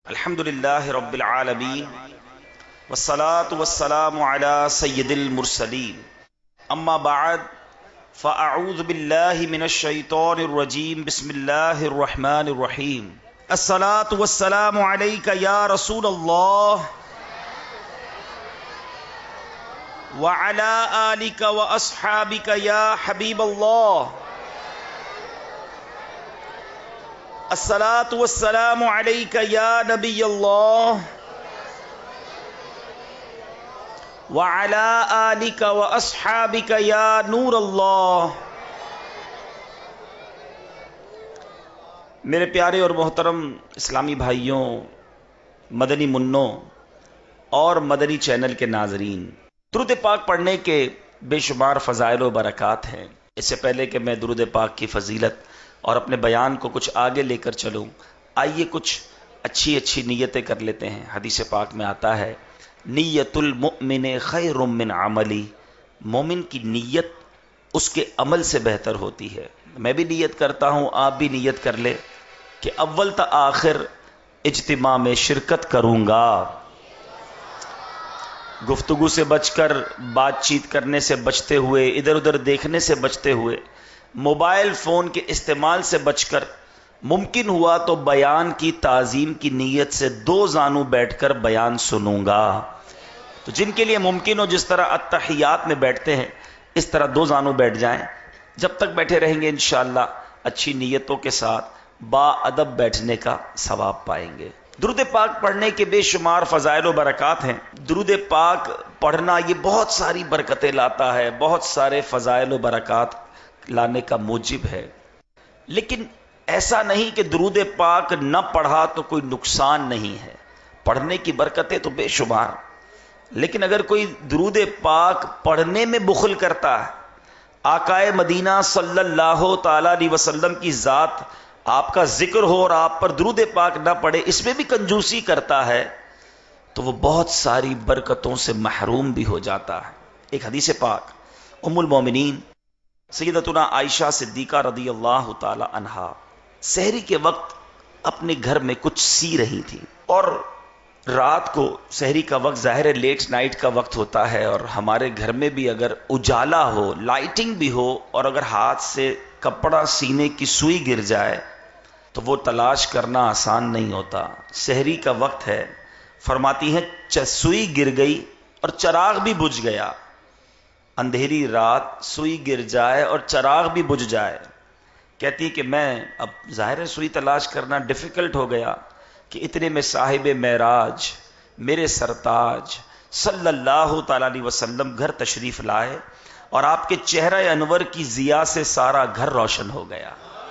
الحمد لله رب العالمين والصلاة والسلام على سيد المرسلين اما بعد فاعوذ بالله من الشيطان الرجيم بسم الله الرحمن الرحيم الصلاة والسلام عليك يا رسول الله وعلى آلك وأصحابك يا حبيب الله الصلاة والسلام عليك يا نبي الله وعلى آلك وأصحابك يا نور الله۔ میرے پیارے اور محترم اسلامی بھائیوں، مدنی منوں اور مدنی چینل کے ناظرین، درود پاک پڑھنے کے بے شمار فضائل و برکات ہیں۔ اس سے پہلے کہ میں درود پاک کی فضیلت اور اپنے بیان کو کچھ آگے لے کر چلوں، آئیے کچھ اچھی نیتیں کر لیتے ہیں۔ حدیث پاک میں آتا ہے نیت المؤمن خیر من عملی، مومن کی نیت اس کے عمل سے بہتر ہوتی ہے۔ میں بھی نیت کرتا ہوں، آپ بھی نیت کر لے کہ اول تا آخر اجتماع میں شرکت کروں گا، گفتگو سے بچ کر، بات چیت کرنے سے بچتے ہوئے، ادھر ادھر دیکھنے سے بچتے ہوئے، موبائل فون کے استعمال سے بچ کر، ممکن ہوا تو بیان کی تعظیم کی نیت سے 2 زانو بیٹھ کر بیان سنوں گا۔ تو جن کے لیے ممکن ہو، جس طرح اتحیات میں بیٹھتے ہیں اس طرح 2 زانو بیٹھ جائیں۔ جب تک بیٹھے رہیں گے انشاءاللہ اچھی نیتوں کے ساتھ با ادب بیٹھنے کا ثواب پائیں گے۔ درود پاک پڑھنے کے بے شمار فضائل و برکات ہیں۔ درود پاک پڑھنا یہ بہت ساری برکتیں لاتا ہے، بہت سارے فضائل و برکات لانے کا موجب ہے، لیکن ایسا نہیں کہ درود پاک نہ پڑھا تو کوئی نقصان نہیں ہے۔ پڑھنے کی برکتیں تو بے شمار، لیکن اگر کوئی درود پاک پڑھنے میں بخل کرتا ہے، آقا مدینہ صلی اللہ تعالی علیہ وسلم کی ذات، آپ کا ذکر ہو اور آپ پر درود پاک نہ پڑھے، اس میں بھی کنجوسی کرتا ہے، تو وہ بہت ساری برکتوں سے محروم بھی ہو جاتا ہے۔ ایک حدیث پاک ام المومنین سیدتنا عائشہ صدیقہ رضی اللہ تعالی عنہا سحری کے وقت اپنے گھر میں کچھ سی رہی تھی، اور رات کو سحری کا وقت ظاہر ہے لیٹ نائٹ کا وقت ہوتا ہے، اور ہمارے گھر میں بھی اگر اجالا ہو، لائٹنگ بھی ہو، اور اگر ہاتھ سے کپڑا سینے کی سوئی گر جائے تو وہ تلاش کرنا آسان نہیں ہوتا۔ سحری کا وقت ہے، فرماتی ہیں سوئی گر گئی اور چراغ بھی بجھ گیا۔ اندھیری رات، سوئی گر جائے اور چراغ بھی بجھ جائے، کہتی کہ میں اب ظاہر سوئی تلاش کرنا ڈیفیکلٹ ہو گیا کہ اتنے میں صاحب معراج میرے سرتاج صلی اللہ تعالی علیہ وسلم گھر تشریف لائے، اور آپ کے چہرہ انور کی ضیاء سے سارا گھر روشن ہو گیا۔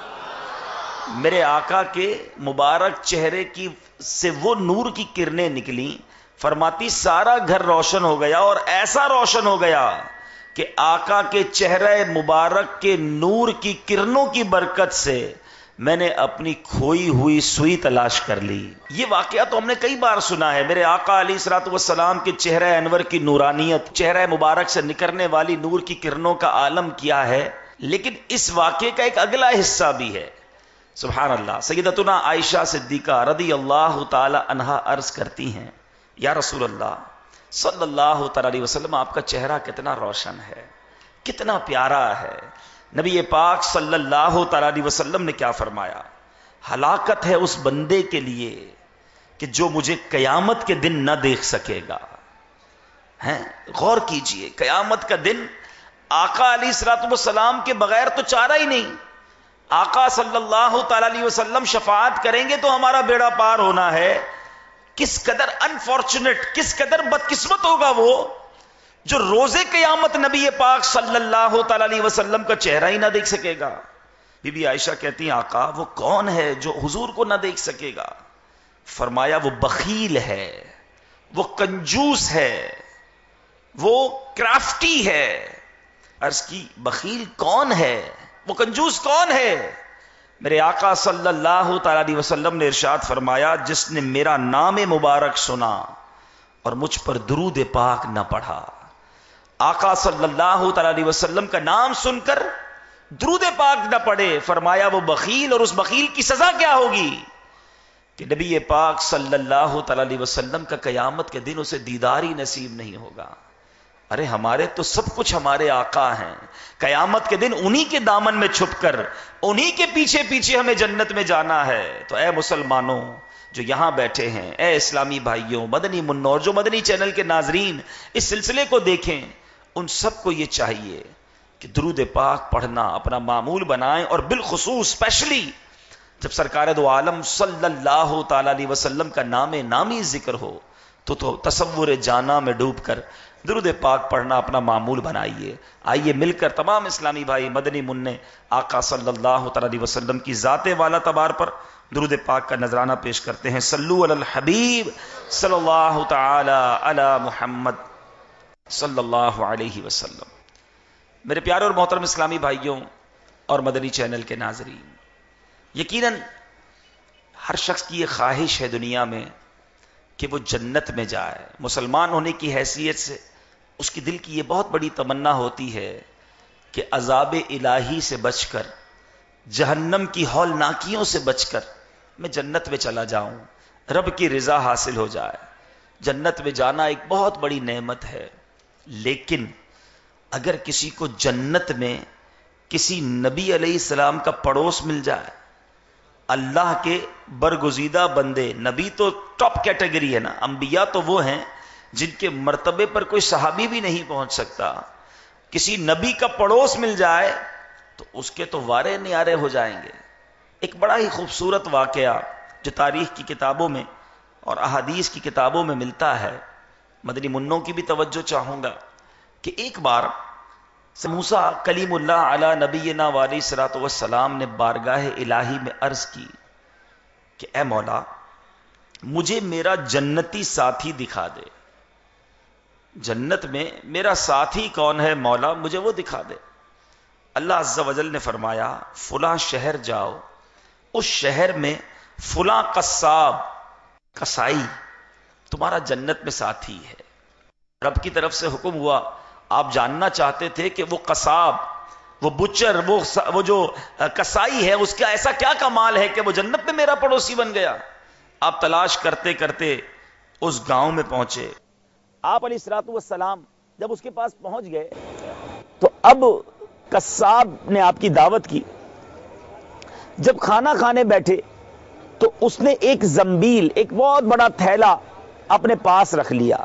میرے آقا کے مبارک چہرے کی سے وہ نور کی کرنیں نکلی، فرماتی سارا گھر روشن ہو گیا، اور ایسا روشن ہو گیا کہ آقا کے چہرہ مبارک کے نور کی کرنوں کی برکت سے میں نے اپنی کھوئی ہوئی سوئی تلاش کر لی۔ یہ واقعہ تو ہم نے کئی بار سنا ہے، میرے آقا علیہ الصلوۃ والسلام کے چہرہ انور کی نورانیت، چہرہ مبارک سے نکلنے والی نور کی کرنوں کا عالم کیا ہے، لیکن اس واقعے کا ایک اگلا حصہ بھی ہے۔ سبحان اللہ۔ سیدتنا عائشہ صدیقہ رضی اللہ تعالی عنہا عرض کرتی ہیں، یا رسول اللہ صلی اللہ تعالی علیہ وسلم، آپ کا چہرہ کتنا روشن ہے، کتنا پیارا ہے۔ نبی پاک صلی اللہ تعالی علیہ وسلم نے کیا فرمایا؟ ہلاکت ہے اس بندے کے لیے کہ جو مجھے قیامت کے دن نہ دیکھ سکے گا۔ ہیں، غور کیجئے، قیامت کا دن آقا علیہ الصلوۃ والسلام کے بغیر تو چارہ ہی نہیں۔ آقا صلی اللہ تعالی علیہ وسلم شفاعت کریں گے تو ہمارا بیڑا پار ہونا ہے۔ کس قدر انفارچونیٹ، کس قدر بدقسمت ہوگا وہ جو روز قیامت نبی پاک صلی اللہ تعالی علیہ وسلم کا چہرہ ہی نہ دیکھ سکے گا۔ بی بی عائشہ کہتی ہیں آقا وہ کون ہے جو حضور کو نہ دیکھ سکے گا؟ فرمایا وہ بخیل ہے، وہ کنجوس ہے، وہ کرافٹی ہے۔ عرض کی بخیل کون ہے، وہ کنجوس کون ہے؟ میرے آقا صلی اللہ تعالی علیہ وسلم نے ارشاد فرمایا جس نے میرا نام مبارک سنا اور مجھ پر درود پاک نہ پڑھا۔ آقا صلی اللہ تعالی علیہ وسلم کا نام سن کر درود پاک نہ پڑھے، فرمایا وہ بخیل، اور اس بخیل کی سزا کیا ہوگی؟ کہ نبی پاک صلی اللہ تعالی علیہ وسلم کا قیامت کے دن اسے دیدار ہی نصیب نہیں ہوگا. ارے ہمارے تو سب کچھ ہمارے آقا ہیں. قیامت کے دن انہی کے دامن میں چھپ کر انہی کے پیچھے پیچھے ہمیں جنت میں جانا ہے. تو اے مسلمانوں جو یہاں بیٹھے ہیں، اے اسلامی بھائیوں، مدنی منوں، اور جو مدنی چینل کے ناظرین اس سلسلے کو دیکھیں، ان سب کو یہ چاہیے کہ درود پاک پڑھنا اپنا معمول بنائیں، اور بالخصوص اسپیشلی جب سرکار دو عالم صلی اللہ تعالی علیہ وسلم کا نام نامی ذکر ہو تو تصور جانا میں ڈوب کر درود پاک پڑھنا اپنا معمول بنائیے. آئیے مل کر تمام اسلامی بھائی مدنی منع آقا صلی اللہ تعالی علیہ وسلم کی ذات والا تبار پر درود پاک کا نذرانہ پیش کرتے ہیں. صلو علی الحبیب صلی اللہ تعالی علی محمد صلی اللہ علیہ وسلم. میرے پیارے اور محترم اسلامی بھائیوں اور مدنی چینل کے ناظرین، یقیناً ہر شخص کی یہ خواہش ہے دنیا میں کہ وہ جنت میں جائے. مسلمان ہونے کی حیثیت سے اس کی دل کی یہ بہت بڑی تمنا ہوتی ہے کہ عذاب الہی سے بچ کر، جہنم کی ہولناکیوں سے بچ کر میں جنت میں چلا جاؤں، رب کی رضا حاصل ہو جائے. جنت میں جانا ایک بہت بڑی نعمت ہے، لیکن اگر کسی کو جنت میں کسی نبی علیہ السلام کا پڑوس مل جائے، اللہ کے برگزیدہ بندے، نبی تو ٹاپ کیٹیگری ہے نا، انبیاء تو وہ ہیں جن کے مرتبے پر کوئی صحابی بھی نہیں پہنچ سکتا. کسی نبی کا پڑوس مل جائے تو اس کے تو وارے نیارے ہو جائیں گے. ایک بڑا ہی خوبصورت واقعہ جو تاریخ کی کتابوں میں اور احادیث کی کتابوں میں ملتا ہے، مدنی منوں کی بھی توجہ چاہوں گا کہ ایک بار موسیٰ کلیم اللہ علی نبینا علیہ الصلوۃ والسلام نے بارگاہ الہی میں عرض کی کہ اے مولا مجھے میرا جنتی ساتھی دکھا دے. جنت میں میرا ساتھی کون ہے مولا، مجھے وہ دکھا دے. اللہ عز و جل نے فرمایا فلاں شہر جاؤ، اس شہر میں فلاں قصاب، قصائی تمہارا جنت میں ساتھی ہے. رب کی طرف سے حکم ہوا، آپ جاننا چاہتے تھے کہ وہ قصاب، وہ بچر، وہ جو قصائی ہے، اس کا ایسا کیا کمال ہے کہ وہ جنت میں میرا پڑوسی بن گیا. آپ تلاش کرتے کرتے اس گاؤں میں پہنچے. آپ علیہ الصلوۃ والسلام جب اس کے پاس پہنچ گئے تو اب قصاب نے آپ کی دعوت کی. جب کھانا کھانے بیٹھے تو اس نے ایک زنبیل، ایک بہت بڑا تھیلا اپنے پاس رکھ لیا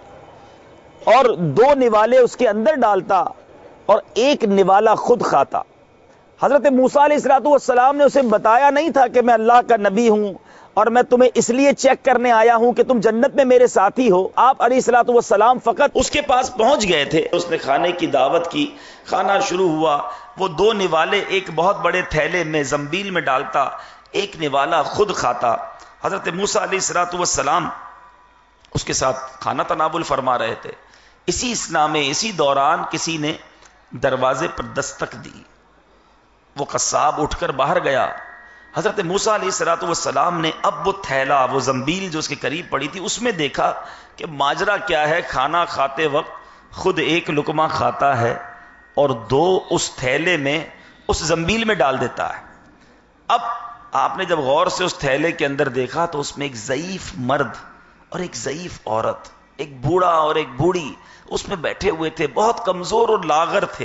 اور 2 نوالے اس کے اندر ڈالتا اور ایک نوالا خود کھاتا. حضرت موسیٰ علیہ الصلوۃ والسلام نے اسے بتایا نہیں تھا کہ میں اللہ کا نبی ہوں اور میں تمہیں اس لیے چیک کرنے آیا ہوں کہ تم جنت میں میرے ساتھی ہو. آپ علیہ الصلوۃ والسلام فقط اس کے پاس پہنچ گئے تھے، اس نے کھانے کی دعوت کی، کھانا شروع ہوا. وہ 2 نوالے ایک بہت بڑے تھیلے میں زنبیل میں ڈالتا، ایک نوالا خود کھاتا. حضرت موسیٰ علیہ الصلوۃ والسلام اس کے ساتھ کھانا تناول فرما رہے تھے. اسی اثنا میں، اسی دوران کسی نے دروازے پر دستک دی. وہ قصاب اٹھ کر باہر گیا. حضرت موسیٰ علیہ الصلوۃ والسلام نے اب وہ تھیلا، وہ زنبیل جو اس کے قریب پڑی تھی، اس میں دیکھا کہ ماجرا کیا ہے. کھانا کھاتے وقت خود ایک لقمہ کھاتا ہے اور 2 اس تھیلے میں، اس زنبیل میں ڈال دیتا ہے. اب آپ نے جب غور سے اس تھیلے کے اندر دیکھا تو اس میں ایک ضعیف مرد اور ایک ضعیف عورت، ایک بوڑھا اور ایک بوڑھی اس میں بیٹھے ہوئے تھے، بہت کمزور اور لاغر تھے.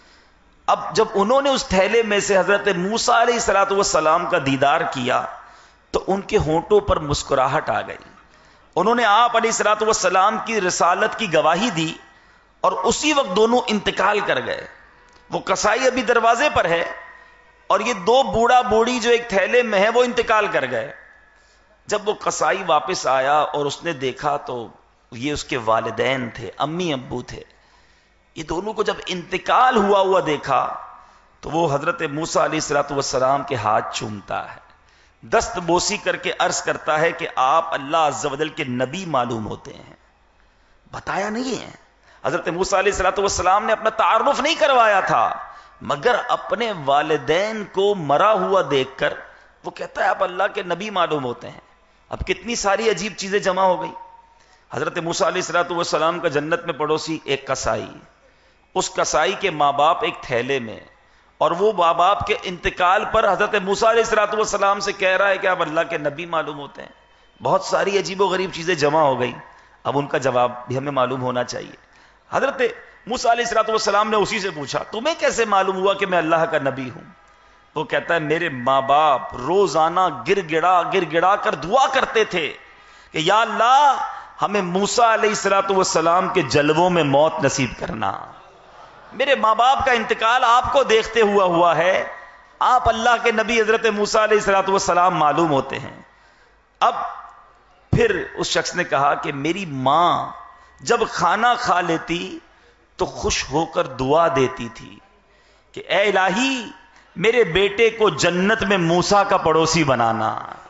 اب جب انہوں نے اس تھیلے میں سے حضرت موسیٰ علیہ الصلوۃ والسلام کا دیدار کیا تو ان کے ہونٹوں پر مسکراہٹ آ گئی. انہوں نے آپ علیہ الصلوۃ والسلام کی رسالت کی گواہی دی اور اسی وقت دونوں انتقال کر گئے. وہ قصائی ابھی دروازے پر ہے اور یہ 2 بوڑھا بوڑھی جو ایک تھیلے میں ہے وہ انتقال کر گئے. جب وہ قصائی واپس آیا اور اس نے دیکھا تو یہ اس کے والدین تھے، امی ابو تھے. یہ دونوں کو جب انتقال ہوا دیکھا تو وہ حضرت موسیٰ علیہ الصلوۃ والسلام کے ہاتھ چومتا ہے، دست بوسی کر کے عرض کرتا ہے کہ آپ اللہ عز و جل کے نبی معلوم ہوتے ہیں. بتایا نہیں ہے. حضرت موسیٰ علیہ الصلوۃ والسلام نے اپنا تعارف نہیں کروایا تھا، مگر اپنے والدین کو مرا ہوا دیکھ کر وہ کہتا ہے آپ اللہ کے نبی معلوم ہوتے ہیں. اب کتنی ساری عجیب چیزیں جمع ہو گئی. حضرت موسیٰ علیہ الصلوۃ والسلام کا جنت میں پڑوسی ایک قصائی، اس قصائی کے ماں باپ ایک تھیلے میں، اور وہ ماں باپ کے انتقال پر حضرت موسیٰ علیہ الصلوۃ والسلام سے کہہ رہا ہے کہ آپ اللہ کے نبی معلوم ہوتے ہیں. بہت ساری عجیب و غریب چیزیں جمع ہو گئی. اب ان کا جواب بھی ہمیں معلوم ہونا چاہیے. حضرت موسیٰ علیہ الصلوۃ والسلام نے اسی سے پوچھا تمہیں کیسے معلوم ہوا کہ میں اللہ کا نبی ہوں؟ وہ کہتا ہے میرے ماں باپ روزانہ گر گڑا کر دعا کرتے تھے کہ یا اللہ ہمیں موسیٰ علیہ الصلوۃ والسلام کے جلووں میں موت نصیب کرنا. میرے ماں باپ کا انتقال آپ کو دیکھتے ہوا ہے, آپ اللہ کے نبی حضرت موسیٰ علیہ الصلوۃ والسلام معلوم ہوتے ہیں. اب پھر اس شخص نے کہا کہ میری ماں جب کھانا کھا لیتی تو خوش ہو کر دعا دیتی تھی کہ اے الہی میرے بیٹے کو جنت میں موسیٰ کا پڑوسی بنانا.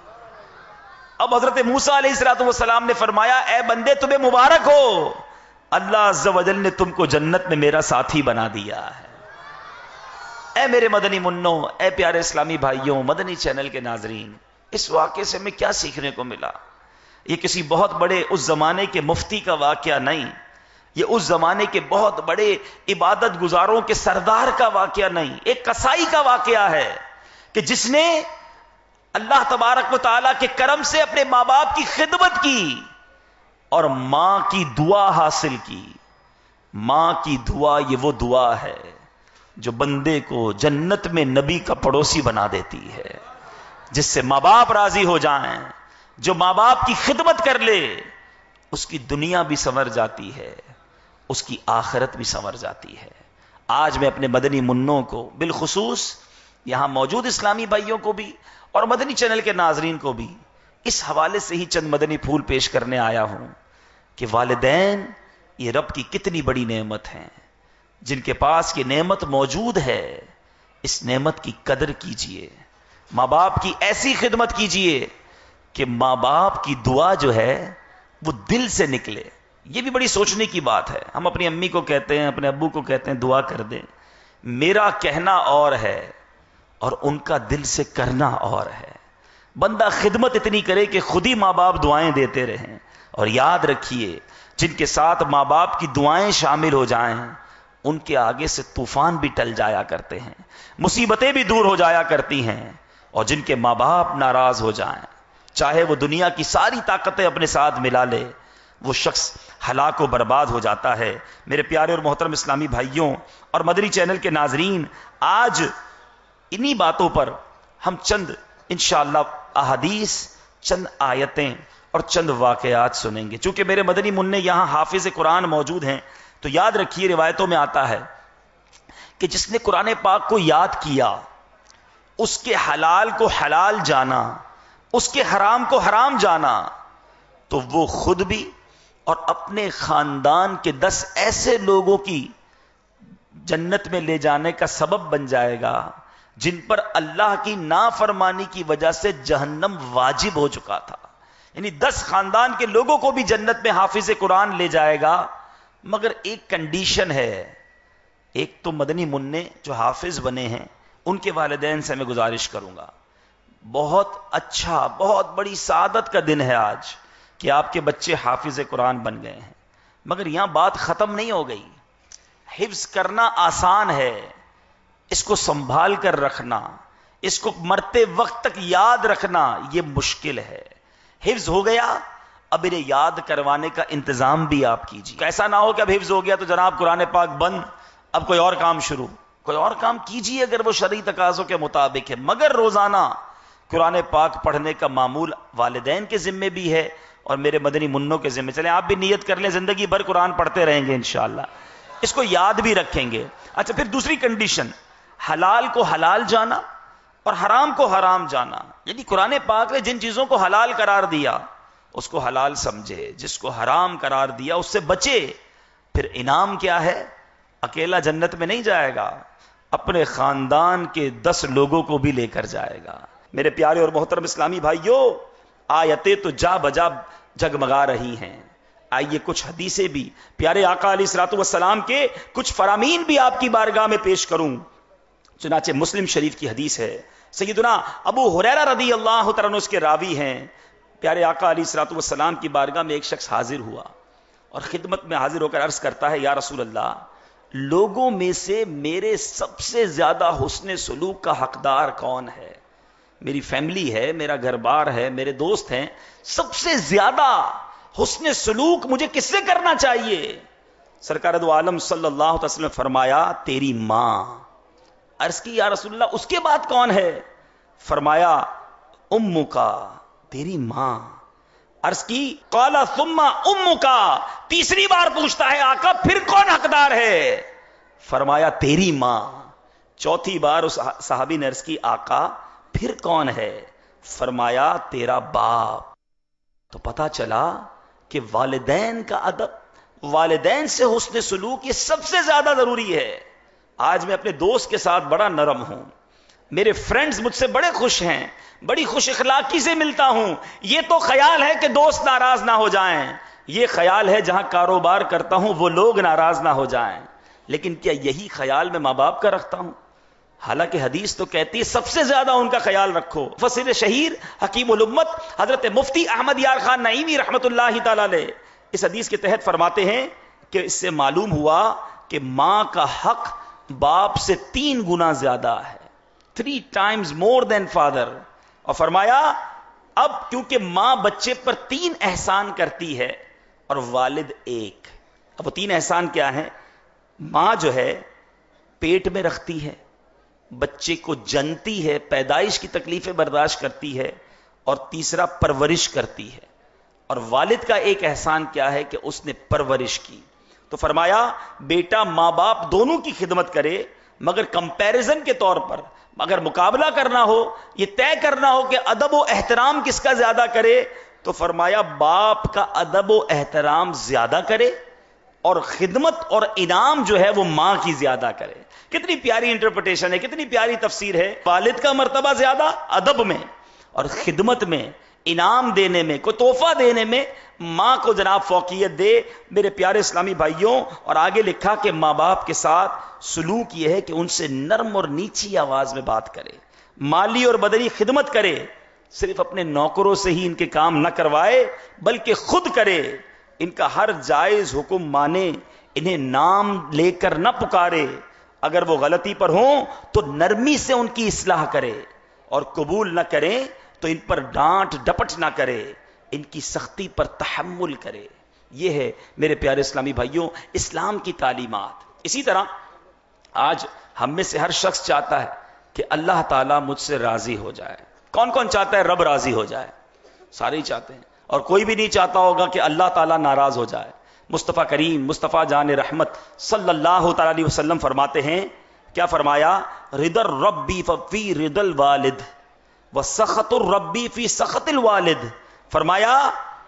اب حضرت موسیٰ علیہ الصلوۃ والسلام نے فرمایا اے بندے تمہیں مبارک ہو, اللہ عز و جل نے تم کو جنت میں میرا ساتھی بنا دیا ہے. اے میرے مدنی منوں, اے پیارے اسلامی بھائیوں, مدنی چینل کے ناظرین, اس واقعے سے ہمیں کیا سیکھنے کو ملا؟ یہ کسی بہت بڑے اس زمانے کے مفتی کا واقعہ نہیں, یہ اس زمانے کے بہت بڑے عبادت گزاروں کے سردار کا واقعہ نہیں, ایک کسائی کا واقعہ ہے کہ جس نے اللہ تبارک و تعالیٰ کے کرم سے اپنے ماں باپ کی خدمت کی اور ماں کی دعا حاصل کی. ماں کی دعا یہ وہ دعا ہے جو بندے کو جنت میں نبی کا پڑوسی بنا دیتی ہے. جس سے ماں باپ راضی ہو جائیں, جو ماں باپ کی خدمت کر لے, اس کی دنیا بھی سنور جاتی ہے, اس کی آخرت بھی سنور جاتی ہے. آج میں اپنے مدنی منوں کو, بالخصوص یہاں موجود اسلامی بھائیوں کو بھی اور مدنی چینل کے ناظرین کو بھی, اس حوالے سے ہی چند مدنی پھول پیش کرنے آیا ہوں کہ والدین یہ رب کی کتنی بڑی نعمت ہیں. جن کے پاس یہ نعمت موجود ہے اس نعمت کی قدر کیجئے. ماں باپ کی ایسی خدمت کیجئے کہ ماں باپ کی دعا جو ہے وہ دل سے نکلے. یہ بھی بڑی سوچنے کی بات ہے. ہم اپنی امی کو کہتے ہیں, اپنے ابو کو کہتے ہیں دعا کر دیں. میرا کہنا اور ہے اور ان کا دل سے کرنا اور ہے. بندہ خدمت اتنی کرے کہ خود ہی ماں باپ دعائیں دیتے رہیں. اور یاد رکھیے جن کے ساتھ ماں باپ کی دعائیں شامل ہو جائیں ان کے آگے سے طوفان بھی ٹل جایا کرتے ہیں, مصیبتیں بھی دور ہو جایا کرتی ہیں. اور جن کے ماں باپ ناراض ہو جائیں, چاہے وہ دنیا کی ساری طاقتیں اپنے ساتھ ملا لے, وہ شخص ہلاک و برباد ہو جاتا ہے. میرے پیارے اور محترم اسلامی بھائیوں اور مدنی چینل کے ناظرین, آج انہی باتوں پر ہم چند انشاءاللہ احادیث, چند آیتیں اور چند واقعات سنیں گے. چونکہ میرے مدنی منع یہاں حافظ قرآن موجود ہیں تو یاد رکھیے روایتوں میں آتا ہے کہ جس نے قرآن پاک کو یاد کیا, اس کے حلال کو حلال جانا, اس کے حرام کو حرام جانا, تو وہ خود بھی اور اپنے خاندان کے 10 ایسے لوگوں کی جنت میں لے جانے کا سبب بن جائے گا جن پر اللہ کی نافرمانی کی وجہ سے جہنم واجب ہو چکا تھا. یعنی 10 خاندان کے لوگوں کو بھی جنت میں حافظ قرآن لے جائے گا, مگر ایک کنڈیشن ہے. ایک تو مدنی منع جو حافظ بنے ہیں ان کے والدین سے میں گزارش کروں گا, بہت اچھا, بہت بڑی سعادت کا دن ہے آج کہ آپ کے بچے حافظ قرآن بن گئے ہیں. مگر یہاں بات ختم نہیں ہو گئی. حفظ کرنا آسان ہے, اس کو سنبھال کر رکھنا, اس کو مرتے وقت تک یاد رکھنا یہ مشکل ہے. حفظ ہو گیا, اب انہیں یاد کروانے کا انتظام بھی آپ کیجیے. ایسا نہ ہو کہ اب حفظ ہو گیا تو جناب قرآن پاک بند, اب کوئی اور کام شروع. کوئی اور کام کیجیے اگر وہ شرعی تقاضوں کے مطابق ہے, مگر روزانہ قرآن پاک پڑھنے کا معمول والدین کے ذمے بھی ہے اور میرے مدنی منوں کے ذمے. چلیں آپ بھی نیت کر لیں, زندگی بھر قرآن پڑھتے رہیں گے انشاءاللہ, اس کو یاد بھی رکھیں گے. اچھا, پھر دوسری کنڈیشن, حلال کو حلال جانا اور حرام کو حرام جانا. یعنی قرآن پاک نے جن چیزوں کو حلال قرار دیا اس کو حلال سمجھے, جس کو حرام قرار دیا اس سے بچے. پھر انعام کیا ہے؟ اکیلا جنت میں نہیں جائے گا, اپنے خاندان کے 10 لوگوں کو بھی لے کر جائے گا. میرے پیارے اور محترم اسلامی بھائیوں, آیتیں تو جا بجا جگمگا رہی ہیں. آئیے کچھ حدیثیں بھی پیارے آقا علیہ الصلوۃ والسلام کے کچھ فرامین بھی آپ کی بارگاہ میں پیش کروں. چنانچہ مسلم شریف کی حدیث ہے, سیدنا ابو ہریرہ رضی اللہ تعالیٰ عنہ اس کے راوی ہیں. پیارے آقا علیہ الصلوۃ والسلام کی بارگاہ میں ایک شخص حاضر ہوا اور خدمت میں حاضر ہو کر عرض کرتا ہے, یا رسول اللہ, لوگوں میں سے میرے سب سے زیادہ حسن سلوک کا حقدار کون ہے؟ میری فیملی ہے، میرا گھر بار ہے، میرے دوست ہیں، سب سے زیادہ حسن سلوک مجھے کس سے کرنا چاہیے؟ سرکار دو عالم صلی اللہ علیہ وسلم نے فرمایا تیری ماں۔ عرض کی یا رسول اللہ اس کے بعد کون ہے؟ فرمایا امکا، تیری ماں۔ عرض کی قال ثم امکا، تیسری بار پوچھتا ہے آقا پھر کون حقدار ہے؟ فرمایا تیری ماں۔ چوتھی بار اس صحابی نے عرض کی آقا پھر کون ہے؟ فرمایا تیرا باپ۔ تو پتا چلا کہ والدین کا ادب، والدین سے حسن سلوک یہ سب سے زیادہ ضروری ہے۔ آج میں اپنے دوست کے ساتھ بڑا نرم ہوں، میرے فرینڈز مجھ سے بڑے خوش ہیں، بڑی خوش اخلاقی سے ملتا ہوں۔ یہ تو خیال ہے کہ دوست ناراض نہ ہو جائیں، یہ خیال ہے جہاں کاروبار کرتا ہوں وہ لوگ ناراض نہ ہو جائیں، لیکن کیا یہی خیال میں ماں باپ کا رکھتا ہوں؟ حالانکہ حدیث تو کہتی ہے سب سے زیادہ ان کا خیال رکھو۔ مفسر شہیر حکیم الامت حضرت مفتی احمد یار خان نعیمی رحمت اللہ تعالی علیہ اس حدیث کے تحت فرماتے ہیں کہ اس سے معلوم ہوا کہ ماں کا حق باپ سے 3 گنا زیادہ ہے، 3 times more than father۔ اور فرمایا اب کیونکہ ماں بچے پر 3 احسان کرتی ہے اور والد 1۔ اب وہ 3 احسان کیا ہیں؟ ماں جو ہے پیٹ میں رکھتی ہے، بچے کو جنتی ہے، پیدائش کی تکلیفیں برداشت کرتی ہے، اور تیسرا پرورش کرتی ہے۔ اور والد کا ایک احسان کیا ہے کہ اس نے پرورش کی۔ تو فرمایا بیٹا ماں باپ دونوں کی خدمت کرے، مگر کمپیریزن کے طور پر اگر مقابلہ کرنا ہو، یہ طے کرنا ہو کہ ادب و احترام کس کا زیادہ کرے، تو فرمایا باپ کا ادب و احترام زیادہ کرے اور خدمت اور انعام جو ہے وہ ماں کی زیادہ کرے۔ کتنی پیاری انٹرپریٹیشن ہے، کتنی پیاری تفسیر ہے۔ والد کا مرتبہ زیادہ ادب میں اور خدمت میں، انعام دینے میں، کوئی تحفہ دینے میں ماں کو جناب فوقیت دے۔ میرے پیارے اسلامی بھائیوں، اور آگے لکھا کہ ماں باپ کے ساتھ سلوک یہ ہے کہ ان سے نرم اور نیچی آواز میں بات کرے، مالی اور بدنی خدمت کرے، صرف اپنے نوکروں سے ہی ان کے کام نہ کروائے بلکہ خود کرے، ان کا ہر جائز حکم مانے، انہیں نام لے کر نہ پکارے، اگر وہ غلطی پر ہوں تو نرمی سے ان کی اصلاح کرے، اور قبول نہ کریں تو ان پر ڈانٹ ڈپٹ نہ کرے، ان کی سختی پر تحمل کرے۔ یہ ہے میرے پیارے اسلامی بھائیوں اسلام کی تعلیمات۔ اسی طرح آج ہم میں سے ہر شخص چاہتا ہے کہ اللہ تعالیٰ مجھ سے راضی ہو جائے۔ کون کون چاہتا ہے رب راضی ہو جائے؟ سارے ہی چاہتے ہیں، اور کوئی بھی نہیں چاہتا ہوگا کہ اللہ تعالیٰ ناراض ہو جائے۔ مصطفیٰ کریم، مصطفیٰ جان رحمت صلی اللہ تعالی علیہ وسلم فرماتے ہیں، کیا فرمایا؟ رضا الربی فی رضا الوالد وسخط الربی فی سخط الوالد۔ فرمایا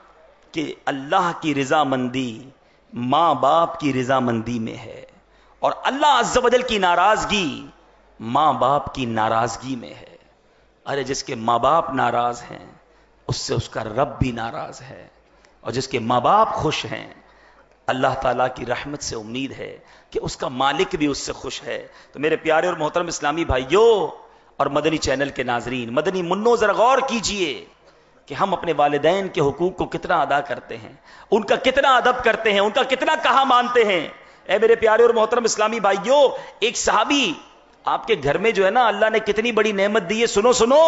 کہ اللہ کی رضا مندی ماں باپ کی رضا مندی میں ہے، اور اللہ عز و جل کی ناراضگی ماں باپ کی ناراضگی میں ہے۔ ارے جس کے ماں باپ ناراض ہیں اس سے اس کا رب بھی ناراض ہے، اور جس کے ماں باپ خوش ہیں اللہ تعالیٰ کی رحمت سے امید ہے کہ اس کا مالک بھی اس سے خوش ہے۔ تو میرے پیارے اور محترم اسلامی بھائیوں اور مدنی چینل کے ناظرین، مدنی منو ذرا غور کیجئے کہ ہم اپنے والدین کے حقوق کو کتنا ادا کرتے ہیں، ان کا کتنا ادب کرتے ہیں، ان کا کتنا کہا مانتے ہیں۔ اے میرے پیارے اور محترم اسلامی بھائیوں، ایک صحابی آپ کے گھر میں جو ہے نا اللہ نے کتنی بڑی نعمت دی ہے، سنو سنو،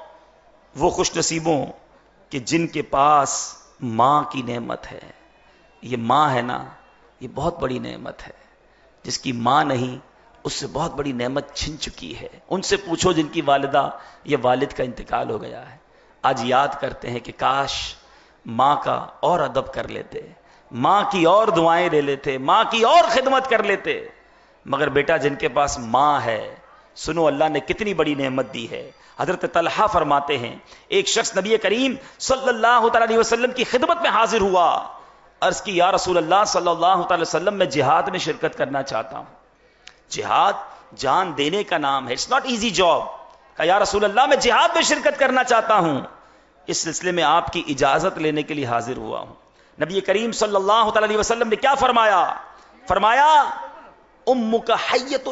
وہ خوش نصیبوں کہ جن کے پاس ماں کی نعمت ہے۔ یہ ماں ہے نا، یہ بہت بڑی نعمت ہے۔ جس کی ماں نہیں اس سے بہت بڑی نعمت چھن چکی ہے۔ ان سے پوچھو جن کی والدہ یا والد کا انتقال ہو گیا ہے، آج یاد کرتے ہیں کہ کاش ماں کا اور ادب کر لیتے، ماں کی اور دعائیں لے لیتے، ماں کی اور خدمت کر لیتے۔ مگر بیٹا جن کے پاس ماں ہے، سنو اللہ نے کتنی بڑی نعمت دی ہے۔ حضرت طلحہ فرماتے ہیں ایک شخص نبی کریم صلی اللہ تعالی علیہ وسلم کی خدمت میں حاضر ہوا، عرض کی یا رسول اللہ صلی اللہ تعالی وسلم میں جہاد میں شرکت کرنا چاہتا ہوں۔ جہاد جان دینے کا نام ہے، اٹس ناٹ ایزی جاب۔ کہا یا رسول اللہ میں جہاد میں شرکت کرنا چاہتا ہوں، اس سلسلے میں آپ کی اجازت لینے کے لیے حاضر ہوا ہوں۔ نبی کریم صلی اللہ تعالی علیہ وسلم نے کیا فرمایا؟ فرمایا امک حیۃ،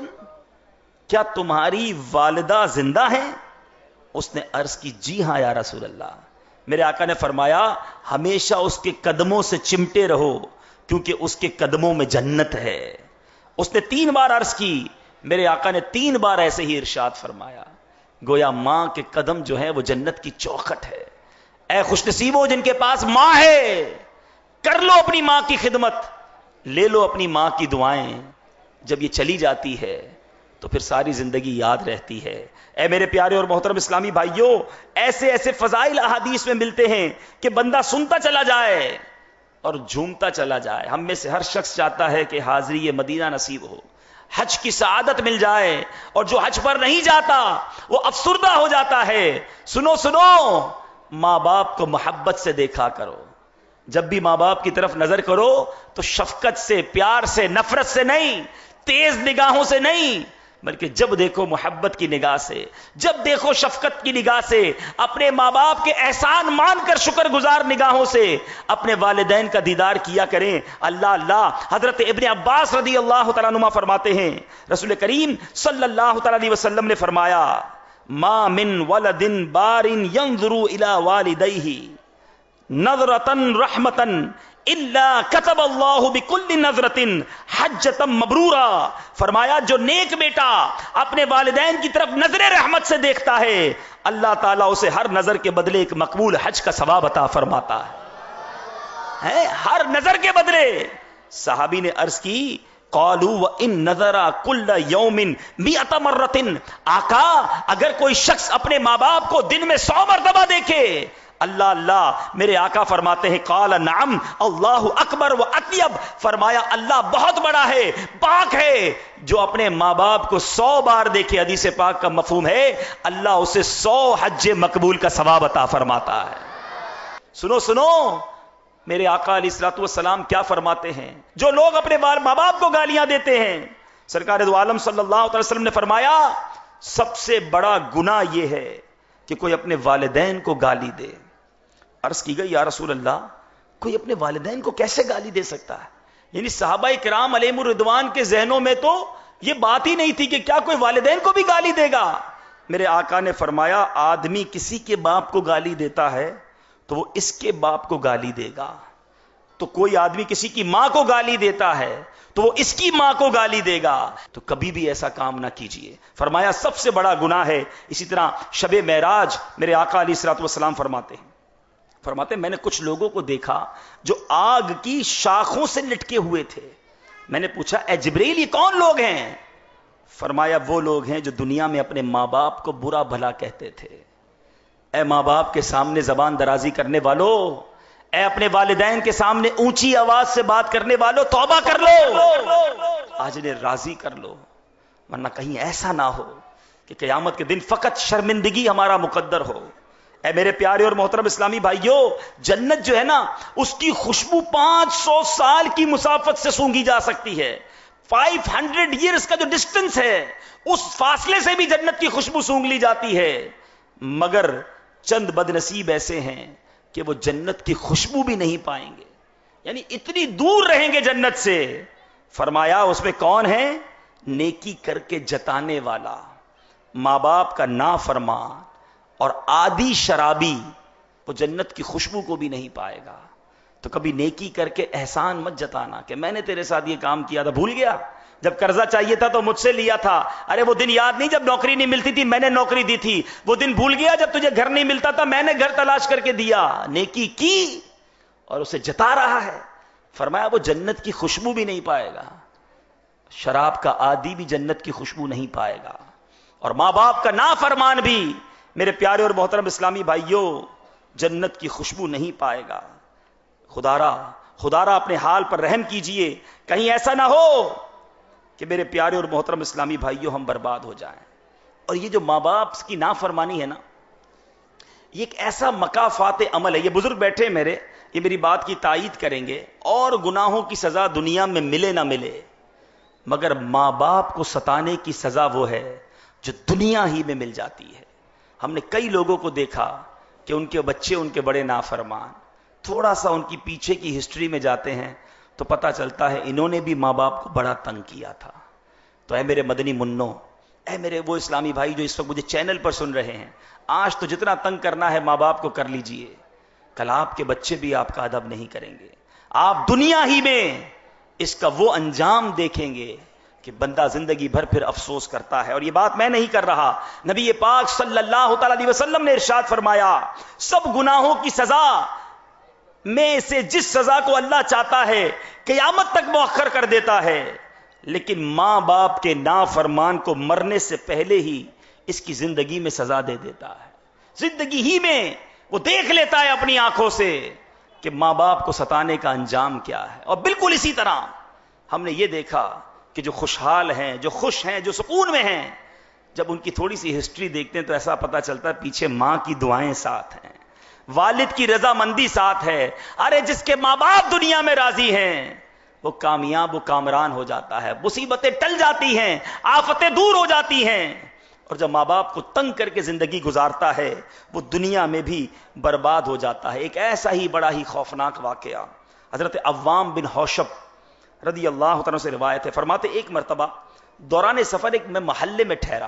کیا تمہاری والدہ زندہ ہیں؟ اس نے عرض کی جی ہاں یا رسول اللہ۔ میرے آقا نے فرمایا ہمیشہ اس کے قدموں سے چمٹے رہو کیونکہ اس کے قدموں میں جنت ہے۔ اس نے 3 بار عرض کی، میرے آقا نے 3 بار ایسے ہی ارشاد فرمایا گویا ماں کے قدم جو ہے وہ جنت کی چوکھٹ ہے. اے خوش نصیبو جن کے پاس ماں ہے، کر لو اپنی ماں کی خدمت، لے لو اپنی ماں کی دعائیں. جب یہ چلی جاتی ہے تو پھر ساری زندگی یاد رہتی ہے. اے میرے پیارے اور محترم اسلامی بھائیوں، ایسے ایسے فضائل احادیث میں ملتے ہیں کہ بندہ سنتا چلا جائے اور جھومتا چلا جائے. ہم میں سے ہر شخص چاہتا ہے کہ حاضری مدینہ نصیب ہو، حج کی سعادت مل جائے، اور جو حج پر نہیں جاتا وہ افسردہ ہو جاتا ہے. سنو سنو، ماں باپ کو محبت سے دیکھا کرو. جب بھی ماں باپ کی طرف نظر کرو تو شفقت سے، پیار سے، نفرت سے نہیں، تیز نگاہوں سے نہیں، بلکہ جب دیکھو محبت کی نگاہ سے، جب دیکھو شفقت کی نگاہ سے، اپنے ماں باپ کے احسان مان کر شکر گزار نگاہوں سے اپنے والدین کا دیدار کیا کریں. اللہ اللہ. حضرت ابن عباس رضی اللہ تعالیٰ عنہما فرماتے ہیں، رسول کریم صلی اللہ تعالیٰ علیہ وسلم نے فرمایا، ما من ولد بار ينظر الى والديه نظرة رحمة الا كتب الله بكل نظرة حجة مبرورا. فرمایا جو نیک بیٹا اپنے والدین کی طرف نظر رحمت سے دیکھتا ہے، اللہ تعالیٰ اسے ہر نظر کے بدلے ایک مقبول حج کا ثواب عطا فرماتا ہے. ہر نظر کے بدلے. صحابی نے عرض کی، قالوا وان نظر كل يوم 100 مرة. آقا اگر کوئی شخص اپنے ماں باپ کو دن میں 100 مرتبہ دیکھے، اللہ اللہ. میرے آقا فرماتے ہیں، قال نعم اللہ اکبر و اطیب. فرمایا اللہ بہت بڑا ہے، پاک ہے. جو اپنے ماں باپ کو 100 بار دیکھے، حدیث پاک کا مفہوم ہے اللہ اسے 100 حج مقبول کا ثواب عطا فرماتا ہے. سنو سنو، میرے آقا علیہ الصلوۃ والسلام کیا فرماتے ہیں؟ جو لوگ اپنے ماں باپ کو گالیاں دیتے ہیں، سرکار دو عالم صلی اللہ علیہ وسلم نے فرمایا سب سے بڑا گناہ یہ ہے کہ کوئی اپنے والدین کو گالی دے. عرض کی گئی، یا رسول اللہ کوئی اپنے والدین کو کیسے گالی دے سکتا ہے؟ یعنی صحابہ کرام علیہم الرضوان کے ذہنوں میں تو یہ بات ہی نہیں تھی کہ کیا کوئی والدین کو بھی گالی دے گا. میرے آقا نے فرمایا آدمی کسی کے باپ کو گالی دیتا ہے تو وہ اس کے باپ کو گالی دے گا، تو کوئی آدمی کسی کی ماں کو گالی دیتا ہے تو وہ اس کی ماں کو گالی دے گا. تو کبھی بھی ایسا کام نہ کیجئے. فرمایا سب سے بڑا گناہ ہے. اسی طرح شب معراج میرے آقا علیہ الصلوۃ والسلام فرماتے میں نے کچھ لوگوں کو دیکھا جو آگ کی شاخوں سے لٹکے ہوئے تھے. میں نے پوچھا اے جبریل یہ کون لوگ ہیں؟ فرمایا وہ لوگ ہیں جو دنیا میں اپنے ماں باپ کو برا بھلا کہتے تھے. اے ماں باپ کے سامنے زبان درازی کرنے والوں، اے اپنے والدین کے سامنے اونچی آواز سے بات کرنے والوں، توبہ کر لو، آج انہیں راضی کر لو، ورنہ کہیں ایسا نہ ہو کہ قیامت کے دن فقط شرمندگی ہمارا مقدر ہو. اے میرے پیارے اور محترم اسلامی بھائیوں، جنت جو ہے نا اس کی خوشبو 500 سال کی مسافت سے سونگھی جا سکتی ہے. 500 ایئرز کا جو ڈسٹنس ہے اس فاصلے سے بھی جنت کی خوشبو سونگھ لی جاتی ہے. مگر چند بد نصیب ایسے ہیں کہ وہ جنت کی خوشبو بھی نہیں پائیں گے، یعنی اتنی دور رہیں گے جنت سے. فرمایا اس میں کون ہے؟ نیکی کر کے جتانے والا، ماں باپ کا نافرمان اور عادی شرابی، وہ جنت کی خوشبو کو بھی نہیں پائے گا. تو کبھی نیکی کر کے احسان مت جتانا کہ میں نے تیرے ساتھ یہ کام کیا تھا، بھول گیا جب قرضہ چاہیے تھا تو مجھ سے لیا تھا، ارے وہ دن یاد نہیں جب نوکری نہیں ملتی تھی میں نے نوکری دی تھی، وہ دن بھول گیا جب تجھے گھر نہیں ملتا تھا میں نے گھر تلاش کر کے دیا. نیکی کی اور اسے جتا رہا ہے. فرمایا وہ جنت کی خوشبو بھی نہیں پائے گا. شراب کا عادی بھی جنت کی خوشبو نہیں پائے گا، اور ماں باپ کا نافرمان بھی میرے پیارے اور محترم اسلامی بھائیوں جنت کی خوشبو نہیں پائے گا. خدارا اپنے حال پر رحم کیجئے، کہیں ایسا نہ ہو کہ میرے پیارے اور محترم اسلامی بھائیوں ہم برباد ہو جائیں. اور یہ جو ماں باپ کی نافرمانی ہے نا، یہ ایک ایسا مکافات عمل ہے. یہ بزرگ بیٹھے میرے، یہ میری بات کی تائید کریں گے. اور گناہوں کی سزا دنیا میں ملے نہ ملے، مگر ماں باپ کو ستانے کی سزا وہ ہے جو دنیا ہی میں مل جاتی ہے. ہم نے کئی لوگوں کو دیکھا کہ ان کے بچے ان کے بڑے نافرمان، تھوڑا سا ان کی پیچھے کی ہسٹری میں جاتے ہیں تو پتہ چلتا ہے انہوں نے بھی ماں باپ کو بڑا تنگ کیا تھا. تو اے میرے مدنی منوں، اے میرے وہ اسلامی بھائی جو اس وقت مجھے چینل پر سن رہے ہیں، آج تو جتنا تنگ کرنا ہے ماں باپ کو کر لیجئے. کل آپ کے بچے بھی آپ کا ادب نہیں کریں گے. آپ دنیا ہی میں اس کا وہ انجام دیکھیں گے کہ بندہ زندگی بھر پھر افسوس کرتا ہے. اور یہ بات میں نہیں کر رہا، نبی پاک صلی اللہ تعالی علیہ وسلم نے ارشاد فرمایا سب گناہوں کی سزا میں سے جس سزا کو اللہ چاہتا ہے قیامت تک مؤخر کر دیتا ہے، لیکن ماں باپ کے نافرمان کو مرنے سے پہلے ہی اس کی زندگی میں سزا دے دیتا ہے. زندگی ہی میں وہ دیکھ لیتا ہے اپنی آنکھوں سے کہ ماں باپ کو ستانے کا انجام کیا ہے. اور بالکل اسی طرح ہم نے یہ دیکھا کہ جو خوشحال ہیں، جو خوش ہیں، جو سکون میں ہیں، جب ان کی تھوڑی سی ہسٹری دیکھتے ہیں تو ایسا پتا چلتا ہے پیچھے ماں کی دعائیں ساتھ ہیں، والد کی رضامندی ساتھ ہے. ارے جس کے ماں باپ دنیا میں راضی ہیں وہ کامیاب و کامران ہو جاتا ہے، مصیبتیں ٹل جاتی ہیں، آفتیں دور ہو جاتی ہیں. اور جب ماں باپ کو تنگ کر کے زندگی گزارتا ہے وہ دنیا میں بھی برباد ہو جاتا ہے. ایک ایسا ہی بڑا ہی خوفناک واقعہ حضرت عوام بن حوشب رضی اللہ عنہ سے روایت ہے. فرماتے ایک مرتبہ دوران سفر ایک میں محلے میں ٹھہرا،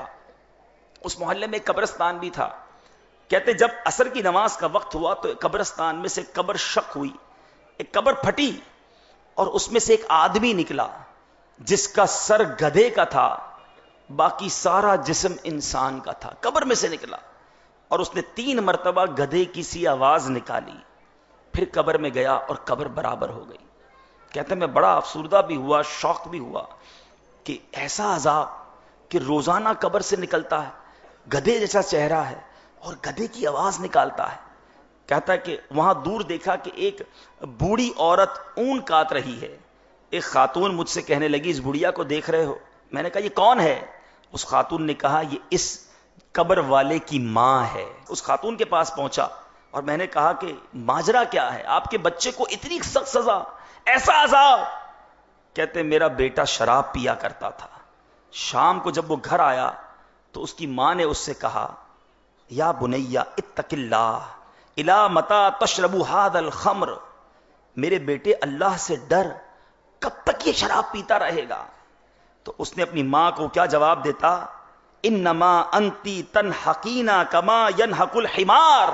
اس محلے میں ایک قبرستان بھی تھا. کہتے جب عصر کی نماز کا وقت ہوا تو قبرستان میں سے قبر شق ہوئی، ایک قبر پھٹی اور اس میں سے ایک آدمی نکلا جس کا سر گدھے کا تھا، باقی سارا جسم انسان کا تھا. قبر میں سے نکلا اور اس نے 3 مرتبہ گدھے کی سی آواز نکالی، پھر قبر میں گیا اور قبر برابر ہو گئی. کہتے میں بڑا افسردہ بھی ہوا، شوق بھی ہوا کہ ایسا عذاب کہ روزانہ قبر سے نکلتا ہے، گدھے جیسا چہرہ ہے اور گدھے کی آواز نکالتا ہے. کہتا ہے کہ وہاں دور دیکھا کہ ایک بوڑھی عورت اون کاٹ رہی ہے. ایک خاتون مجھ سے کہنے لگی اس بڑھیا کو دیکھ رہے ہو؟ میں نے کہا یہ کون ہے؟ اس خاتون نے کہا یہ اس قبر والے کی ماں ہے. اس خاتون کے پاس پہنچا اور میں نے کہا کہ ماجرا کیا ہے، آپ کے بچے کو اتنی سخت سزا، ایسا عذاب؟ کہتے میرا بیٹا شراب پیا کرتا تھا، شام کو جب وہ گھر آیا تو اس کی ماں نے اس سے کہا یا بنیا اتق اللہ الا متی تشرب ھذا الخمر، میرے بیٹے اللہ سے ڈر، کب تک یہ شراب پیتا رہے گا؟ تو اس نے اپنی ماں کو کیا جواب دیتا؟ انما انتی تنحقینا کما ینحق الحمار،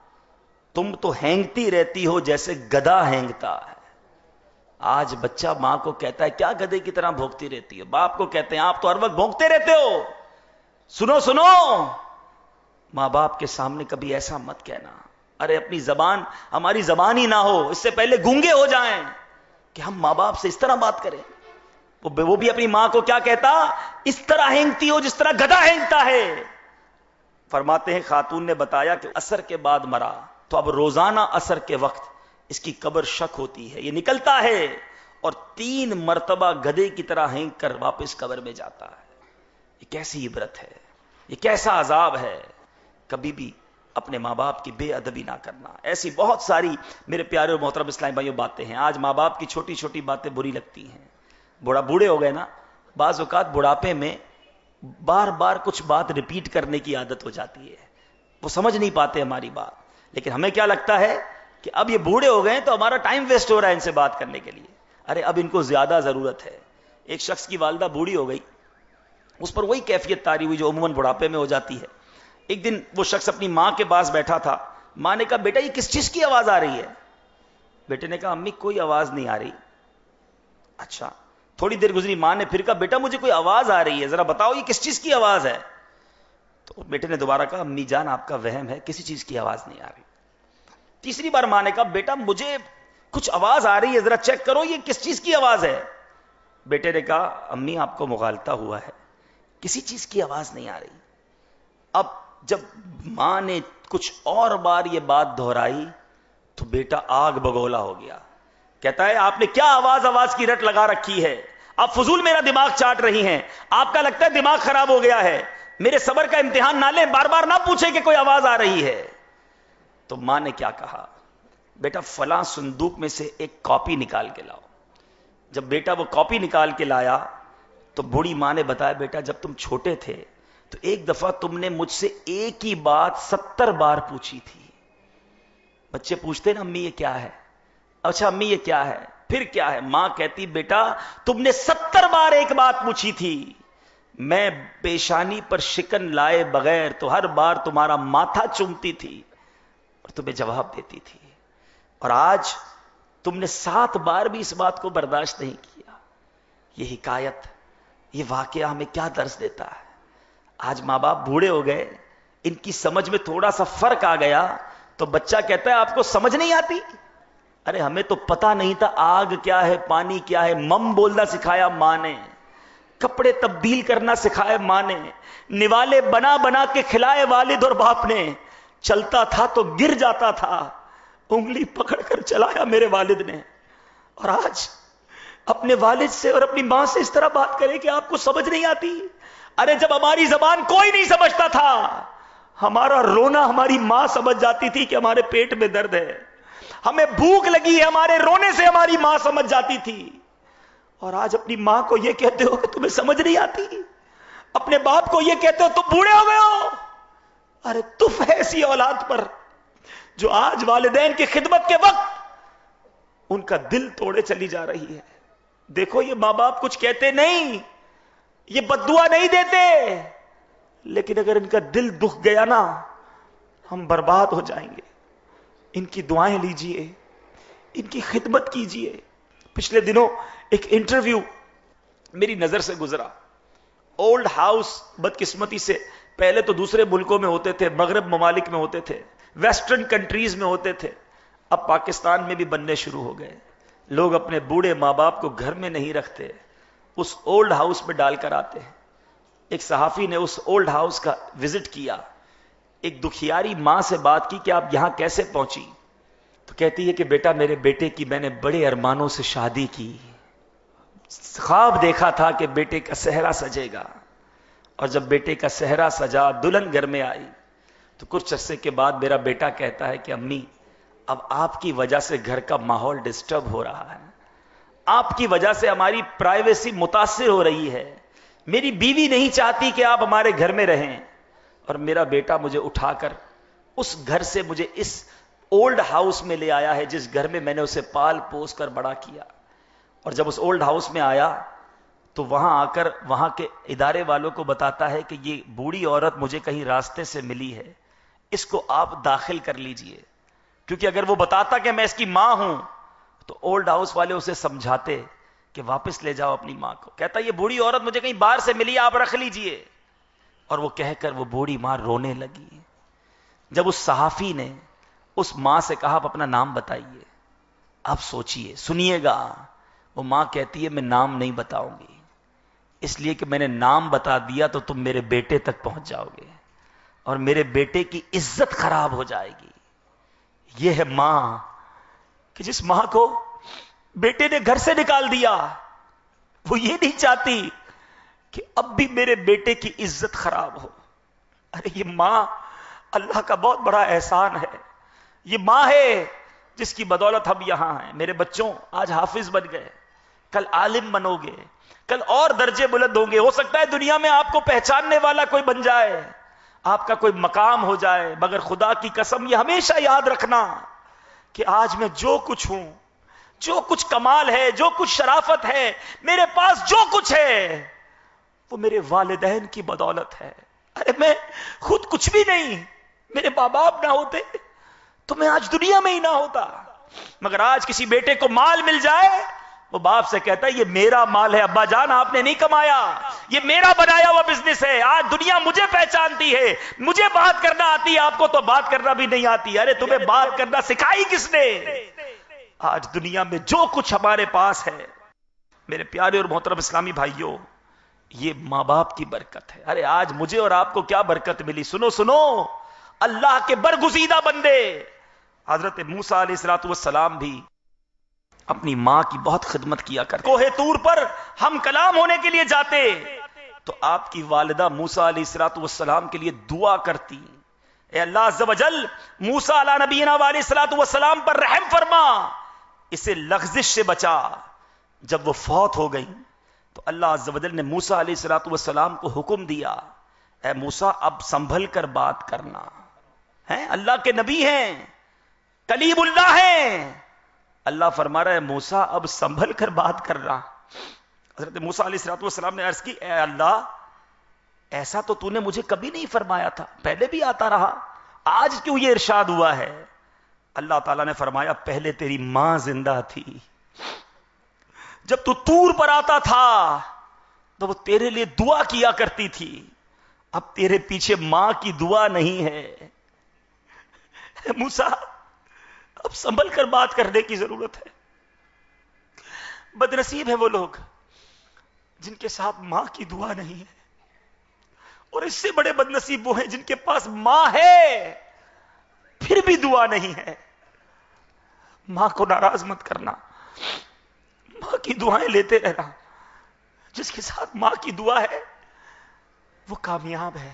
تم تو ہینگتی رہتی ہو جیسے گدھا ہینگتا ہے. آج بچہ ماں کو کہتا ہے کیا گدھے کی طرح بھونکتی رہتی ہے، باپ کو کہتے ہیں آپ تو ہر وقت بھونکتے رہتے ہو. سنو سنو، ماں باپ کے سامنے کبھی ایسا مت کہنا. ارے اپنی زبان، ہماری زبان ہی نہ ہو اس سے پہلے گونگے ہو جائیں کہ ہم ماں باپ سے اس طرح بات کریں. وہ بھی اپنی ماں کو کیا کہتا؟ اس طرح ہینگتی ہو جس طرح گدھا ہینگتا ہے. فرماتے ہیں خاتون نے بتایا کہ عصر کے بعد مرا تو اب روزانہ عصر کے وقت اس کی قبر شک ہوتی ہے، یہ نکلتا ہے اور 3 مرتبہ گدھے کی طرح ہینگ کر واپس قبر میں جاتا ہے. یہ کیسی عبرت ہے، یہ کیسا عذاب ہے. کبھی بھی اپنے ماں باپ کی بے ادبی نہ کرنا. ایسی بہت ساری میرے پیارے اور محترم اسلامی بھائیوں باتیں ہیں. آج ماں باپ کی چھوٹی چھوٹی باتیں بری لگتی ہیں. بوڑھے ہو گئے نا، بعض اوقات بڑھاپے میں بار بار کچھ بات ریپیٹ کرنے کی عادت ہو جاتی ہے، وہ سمجھ نہیں پاتے ہماری بات. لیکن ہمیں کیا لگتا ہے کہ اب یہ بوڑھے ہو گئے تو ہمارا ٹائم ویسٹ ہو رہا ہے ان سے بات کرنے کے لیے. ارے اب ان کو زیادہ ضرورت ہے. ایک شخص کی والدہ بوڑھی ہو گئی، اس پر وہی کیفیت طاری ہوئی جو عموماً بڑھاپے میں ہو جاتی ہے. ایک دن وہ شخص اپنی ماں کے پاس بیٹھا تھا. ماں نے کہا بیٹا یہ کس چیز کی آواز آ رہی ہے؟ بیٹے نے کہا امی کوئی آواز نہیں آ رہی. اچھا. تھوڑی دیر گزری، ماں نے پھر کہا بیٹا مجھے کوئی آواز آ رہی ہے، ذرا بتاؤ یہ کس چیز کی آواز ہے؟ تو بیٹے نے دوبارہ کہا امی جان آپ کا وہم ہے، کسی چیز کی آواز نہیں آ رہی. تیسری بار ماں نے کہا بیٹا مجھے کچھ آواز آ رہی ہے، ذرا چیک کرو یہ کس چیز کی آواز ہے. بیٹے نے کہا امی آپ کو مغالطہ ہوا ہے، کسی چیز کی آواز نہیں آ رہی. اب جب ماں نے کچھ اور بار یہ بات دہرائی تو بیٹا آگ بگولا ہو گیا. کہتا ہے آپ نے کیا آواز کی رٹ لگا رکھی ہے، آپ فضول میرا دماغ چاٹ رہی ہیں، آپ کا لگتا ہے دماغ خراب ہو گیا ہے، میرے صبر کا امتحان نہ لیں، بار بار نہ پوچھیں کہ کوئی آواز آ رہی ہے. تو ماں نے کیا کہا؟ بیٹا فلاں صندوق میں سے ایک کاپی نکال کے لاؤ. جب بیٹا وہ کاپی نکال کے لایا تو بوڑھی ماں نے بتایا بیٹا جب تم چھوٹے تھے تو ایک دفعہ تم نے مجھ سے ایک ہی بات 70 بار پوچھی تھی. بچے پوچھتے نا امی یہ کیا ہے، اچھا امی یہ کیا ہے، پھر کیا ہے؟ ماں کہتی بیٹا تم نے 70 بار ایک بات پوچھی تھی، میں پیشانی پر شکن لائے بغیر تو ہر بار تمہارا ماتھا چومتی تھی اور تمہیں جواب دیتی تھی، اور آج تم نے 7 بار بھی اس بات کو برداشت نہیں کیا. یہ حکایت یہ واقعہ ہمیں کیا درس دیتا ہے؟ آج ماں باپ بوڑھے ہو گئے، ان کی سمجھ میں تھوڑا سا فرق آ گیا تو بچہ کہتا ہے آپ کو سمجھ نہیں آتی؟ ارے ہمیں تو پتا نہیں تھا آگ کیا ہے، پانی کیا ہے، مم بولنا سکھایا ماں نے، کپڑے تبدیل کرنا سکھائے ماں نے، نوالے بنا بنا کے کھلائے والد اور باپ نے، چلتا تھا تو گر جاتا تھا، انگلی پکڑ کر چلایا میرے والد نے۔ اور آج اپنے والد سے اور اپنی ماں سے اس طرح بات کرے کہ آپ کو سمجھ نہیں آتی؟ ارے جب ہماری زبان کوئی نہیں سمجھتا تھا، ہمارا رونا ہماری ماں سمجھ جاتی تھی کہ ہمارے پیٹ میں درد ہے، ہمیں بھوک لگی ہے، ہمارے رونے سے ہماری ماں سمجھ جاتی تھی۔ اور آج اپنی ماں کو یہ کہتے ہو کہ تمہیں سمجھ نہیں آتی، اپنے باپ کو یہ کہتے ہو تم بوڑھے ہو گئے ہو۔ ارے تف ہے ایسی اولاد پر جو آج والدین کی خدمت کے وقت ان کا دل توڑے چلی جا رہی ہے۔ دیکھو یہ ماں باپ کچھ کہتے نہیں، یہ بد دعا نہیں دیتے، لیکن اگر ان کا دل دکھ گیا نا ہم برباد ہو جائیں گے۔ ان کی دعائیں لیجئے، ان کی خدمت کیجئے۔ پچھلے دنوں ایک انٹرویو میری نظر سے گزرا، اولڈ ہاؤس بدقسمتی سے پہلے تو دوسرے ملکوں میں ہوتے تھے، مغرب ممالک میں ہوتے تھے، ویسٹرن کنٹریز میں ہوتے تھے، اب پاکستان میں بھی بننے شروع ہو گئے۔ لوگ اپنے بوڑھے ماں باپ کو گھر میں نہیں رکھتے، اس اولڈ ہاؤس میں ڈال کر آتے ہیں۔ ایک صحافی نے اس اولڈ ہاؤس کا وزٹ کیا، ایک دکھیاری ماں سے بات کی کہ آپ یہاں کیسے پہنچی؟ تو کہتی ہے کہ بیٹا میرے بیٹے کی میں نے بڑے ارمانوں سے شادی کی، خواب دیکھا تھا کہ بیٹے کا صحرا سجے گا، اور جب بیٹے کا صحرا سجا، دلہن گھر میں آئی تو کچھ عرصے کے بعد میرا بیٹا کہتا ہے کہ امی اب آپ کی وجہ سے گھر کا ماحول ڈسٹرب ہو رہا ہے، آپ کی وجہ سے ہماری پرائیویسی متاثر ہو رہی ہے، میری بیوی نہیں چاہتی کہ آپ ہمارے گھر میں رہیں، اور میرا بیٹا مجھے اٹھا کر اس گھر سے مجھے اس اولڈ ہاؤس میں لے آیا ہے جس گھر میں میں نے اسے پال پوس کر بڑا کیا۔ اور جب اس اولڈ ہاؤس میں آیا تو وہاں آ کر وہاں کے ادارے والوں کو بتاتا ہے کہ یہ بوڑھی عورت مجھے کہیں راستے سے ملی ہے، اس کو آپ داخل کر لیجئے، کیونکہ اگر وہ بتاتا کہ میں اس کی ماں ہوں تو اولڈ ہاؤس والے اسے سمجھاتے کہ واپس لے جاؤ اپنی ماں کو۔ کہتا یہ بوڑھی عورت مجھے کہیں باہر سے ملی، آپ رکھ لیجئے، اور وہ کہہ کر وہ بوڑھی ماں رونے لگی۔ جب اس صحافی نے اس ماں سے کہا آپ اپنا نام بتائیے، آپ سوچئے، سنیے گا، وہ ماں کہتی ہے میں نام نہیں بتاؤں گی، اس لیے کہ میں نے نام بتا دیا تو تم میرے بیٹے تک پہنچ جاؤ گے اور میرے بیٹے کی عزت خراب ہو جائے گی۔ یہ ہے ماں کہ جس ماں کو بیٹے نے گھر سے نکال دیا، وہ یہ نہیں چاہتی کہ اب بھی میرے بیٹے کی عزت خراب ہو۔ ارے یہ ماں اللہ کا بہت بڑا احسان ہے، یہ ماں ہے جس کی بدولت ہم یہاں ہیں۔ میرے بچوں آج حافظ بن گئے، کل عالم بنو گے، کل اور درجے بلند ہوں گے، ہو سکتا ہے دنیا میں آپ کو پہچاننے والا کوئی بن جائے، آپ کا کوئی مقام ہو جائے، مگر خدا کی قسم یہ ہمیشہ یاد رکھنا کہ آج میں جو کچھ ہوں، جو کچھ کمال ہے، جو کچھ شرافت ہے، میرے پاس جو کچھ ہے وہ میرے والدین کی بدولت ہے۔ ارے میں خود کچھ بھی نہیں، میرے ماں باپ نہ ہوتے تو میں آج دنیا میں ہی نہ ہوتا، مگر آج کسی بیٹے کو مال مل جائے وہ باپ سے کہتا ہے یہ میرا مال ہے ابا جان، آپ نے نہیں کمایا، یہ میرا بنایا ہوا بزنس ہے، آج دنیا مجھے پہچانتی ہے، مجھے بات کرنا آتی ہے، آپ کو تو بات کرنا بھی نہیں آتی۔ ارے تمہیں بات کرنا سکھائی کس نے؟ آج دنیا میں جو کچھ ہمارے پاس ہے میرے پیارے اور محترم اسلامی بھائیوں، یہ ماں باپ کی برکت ہے۔ ارے آج مجھے اور آپ کو کیا برکت ملی؟ سنو سنو، اللہ کے برگزیدہ بندے حضرت موسیٰ علیہ السلام بھی اپنی ماں کی بہت خدمت کیا کرتے۔ کوہ طور پر ہم کلام ہونے کے لیے جاتے تو آپ کی والدہ موسیٰ علیہ السلام کے لیے دعا کرتی، اے اللہ عز و جل موسیٰ علی نبینا علیہ السلام پر رحم فرما، اسے لغزش سے بچا۔ جب وہ فوت ہو گئی تو اللہ عز و جل نے موسیٰ علیہ السلام کو حکم دیا، اے موسیٰ اب سنبھل کر بات کرنا، ہیں اللہ کے نبی ہیں، کلیم اللہ ہیں۔ اللہ فرما رہا ہے موسیٰ اب سنبھل کر بات کرنا۔ حضرت موسیٰ علیہ السلام نے عرض کی، اے اللہ ایسا تو تو نے مجھے کبھی نہیں فرمایا تھا، پہلے بھی آتا رہا، آج کیوں یہ ارشاد ہوا ہے؟ اللہ تعالیٰ نے فرمایا پہلے تیری ماں زندہ تھی، جب تو طور پر آتا تھا تو وہ تیرے لیے دعا کیا کرتی تھی، اب تیرے پیچھے ماں کی دعا نہیں ہے۔ موسیٰ اب سنبھل کر بات کرنے کی ضرورت ہے۔ بدنصیب ہے وہ لوگ جن کے ساتھ ماں کی دعا نہیں ہے، اور اس سے بڑے بدنصیب وہ ہیں جن کے پاس ماں ہے پھر بھی دعا نہیں ہے۔ ماں کو ناراض مت کرنا، ماں کی دعائیں لیتے رہنا۔ جس کے ساتھ ماں کی دعا ہے وہ کامیاب ہے،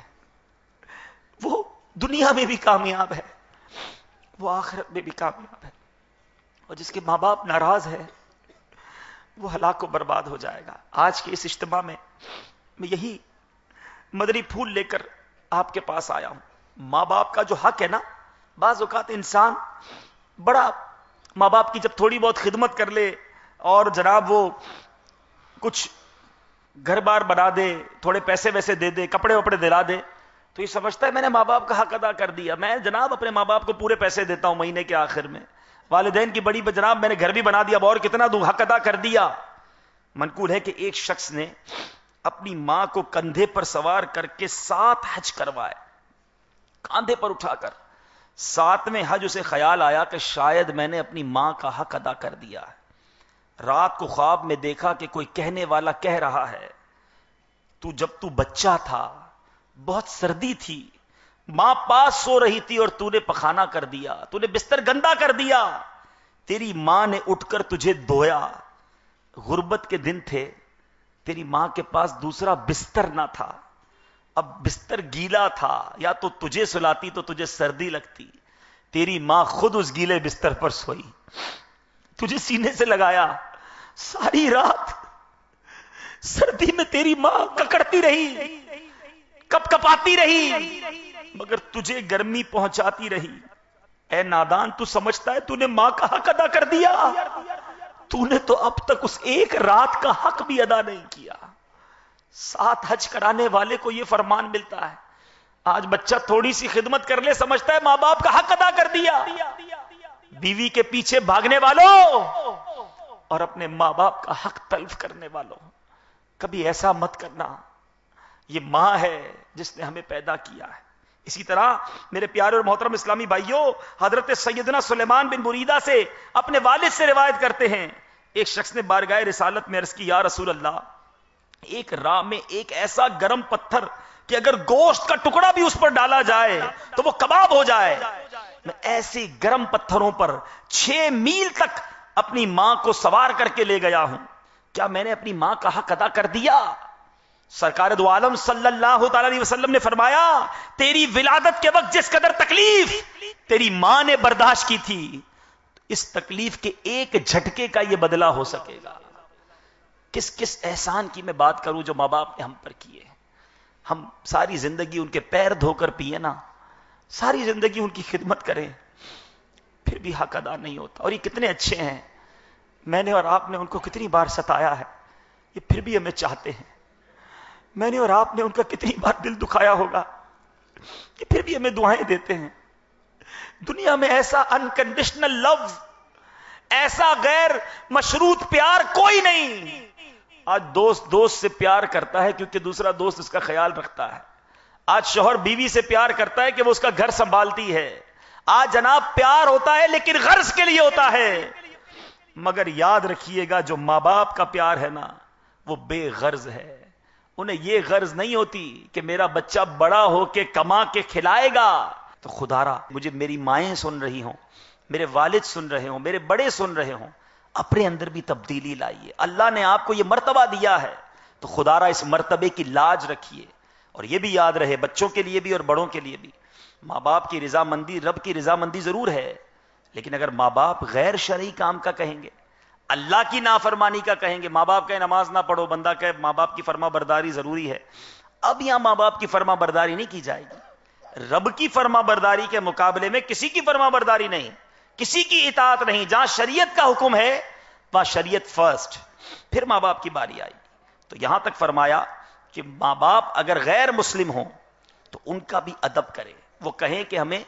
وہ دنیا میں بھی کامیاب ہے، وہ آخرت میں بھی کامیاب ہے۔ اور جس کے ماں باپ ناراض ہے وہ ہلاک و برباد ہو جائے گا۔ آج کے اس اجتماع میں میں یہی مدنی پھول لے کر آپ کے پاس آیا ہوں۔ ماں باپ کا جو حق ہے نا، بعض اوقات انسان بڑا ماں باپ کی جب تھوڑی بہت خدمت کر لے اور جناب وہ کچھ گھر بار بنا دے، تھوڑے پیسے ویسے دے دے، کپڑے وپڑے دلا دے، تو یہ سمجھتا ہے میں نے ماں باپ کا حق ادا کر دیا۔ میں جناب اپنے ماں باپ کو پورے پیسے دیتا ہوں مہینے کے آخر میں، والدین کی بڑی جناب میں نے گھر بھی بنا دیا، اور کتنا دوں، حق ادا کر دیا۔ منقول ہے کہ ایک شخص نے اپنی ماں کو کندھے پر سوار کر کے 7 حج کروائے، کاندھے پر اٹھا کر۔ 7ویں حج اسے خیال آیا کہ شاید میں نے اپنی ماں کا حق ادا کر دیا ہے۔ رات کو خواب میں دیکھا کہ کوئی کہنے والا کہہ رہا ہے، جب تو بچہ تھا بہت سردی تھی، ماں پاس سو رہی تھی اور تو نے پخانہ کر دیا، تو نے بستر گندا کر دیا، تیری ماں نے اٹھ کر تجھے دھویا۔ غربت کے دن تھے، تیری ماں کے پاس دوسرا بستر نہ تھا، اب بستر گیلا تھا، یا تو تجھے سلاتی تو تجھے سردی لگتی، تیری ماں خود اس گیلے بستر پر سوئی، تجھے سینے سے لگایا، ساری رات سردی میں تیری ماں ککڑتی رہی، کپ کپاتی رہی، مگر تجھے گرمی پہنچاتی رہی۔ اے نادان، تو سمجھتا ہے تو نے ماں کا حق ادا کر دیا؟ تو نے تو اب تک اس ایک رات کا حق بھی ادا نہیں کیا۔ 7 حج کرانے والے کو یہ فرمان ملتا ہے، آج بچہ تھوڑی سی خدمت کر لے سمجھتا ہے ماں باپ کا حق ادا کر دیا۔ بیوی کے پیچھے بھاگنے والوں اور اپنے ماں باپ کا حق تلف کرنے والوں، کبھی ایسا مت کرنا۔ یہ ماں ہے جس نے ہمیں پیدا کیا ہے۔ اسی طرح میرے پیارے اور محترم اسلامی بھائیوں، حضرت سیدنا سلیمان بن بریدہ سے اپنے والد سے روایت کرتے ہیں، ایک شخص نے بارگاہ رسالت میں عرض کی، یا رسول اللہ، ایک راہ میں ایک ایسا گرم پتھر کہ اگر گوشت کا ٹکڑا بھی اس پر ڈالا جائے تو وہ کباب ہو جائے، میں ایسے گرم پتھروں پر 6 میل تک اپنی ماں کو سوار کر کے لے گیا ہوں، کیا میں نے اپنی ماں کا حق ادا کر دیا؟ سرکار دو عالم صلی اللہ تعالی علیہ وسلم نے فرمایا، تیری ولادت کے وقت جس قدر تکلیف تیری ماں نے برداشت کی تھی، اس تکلیف کے ایک جھٹکے کا یہ بدلہ ہو سکے گا۔ کس کس احسان کی میں بات کروں جو ماں باپ نے ہم پر کیے۔ ہم ساری زندگی ان کے پیر دھو کر پیے نا، ساری زندگی ان کی خدمت کریں، پھر بھی حق ادا نہیں ہوتا۔ اور یہ کتنے اچھے ہیں، میں نے اور آپ نے ان کو کتنی بار ستایا ہے، یہ پھر بھی ہمیں چاہتے ہیں۔ میں نے اور آپ نے ان کا کتنی بار دل دکھایا ہوگا، یہ پھر بھی ہمیں دعائیں دیتے ہیں۔ دنیا میں ایسا انکنڈیشنل لو، ایسا غیر مشروط پیار کوئی نہیں۔ آج دوست دوست سے پیار کرتا ہے کیونکہ دوسرا دوست اس کا خیال رکھتا ہے۔ آج شوہر بیوی سے پیار کرتا ہے کہ وہ اس کا گھر سنبھالتی ہے۔ آج جناب پیار ہوتا ہے لیکن غرض کے لیے ہوتا ہے، مگر یاد رکھیے گا جو ماں باپ کا پیار ہے نا وہ بے غرض ہے۔ انہیں یہ غرض نہیں ہوتی کہ میرا بچہ بڑا ہو کے کما کے کھلائے گا۔ تو خدا را مجھے میری مائیں سن رہی ہوں، میرے والد سن رہے ہوں، میرے بڑے سن رہے ہوں، اپنے اندر بھی تبدیلی لائیے۔ اللہ نے آپ کو یہ مرتبہ دیا ہے تو خدا را اس مرتبے کی لاج رکھیے۔ اور یہ بھی یاد رہے، بچوں کے لیے بھی اور بڑوں کے لیے بھی، ماں باپ کی رضامندی، رب کی رضامندی ضرور ہے، لیکن اگر ماں باپ غیر شرعی کام کا کہیں گے، اللہ کی نافرمانی کا کہیں گے، ماں باپ کہے نماز نہ پڑھو، بندہ کہے ماں باپ کی فرما برداری ضروری ہے، اب یہاں ماں باپ کی فرما برداری نہیں کی جائے گی۔ رب کی فرما برداری کے مقابلے میں کسی کی فرما برداری نہیں، کسی کی اطاعت نہیں۔ جہاں شریعت کا حکم ہے وہاں شریعت فرسٹ، پھر ماں باپ کی باری آئی۔ تو یہاں تک فرمایا کہ ماں باپ اگر غیر مسلم ہوں تو ان کا بھی ادب کرے، وہ کہیں کہ ہمیں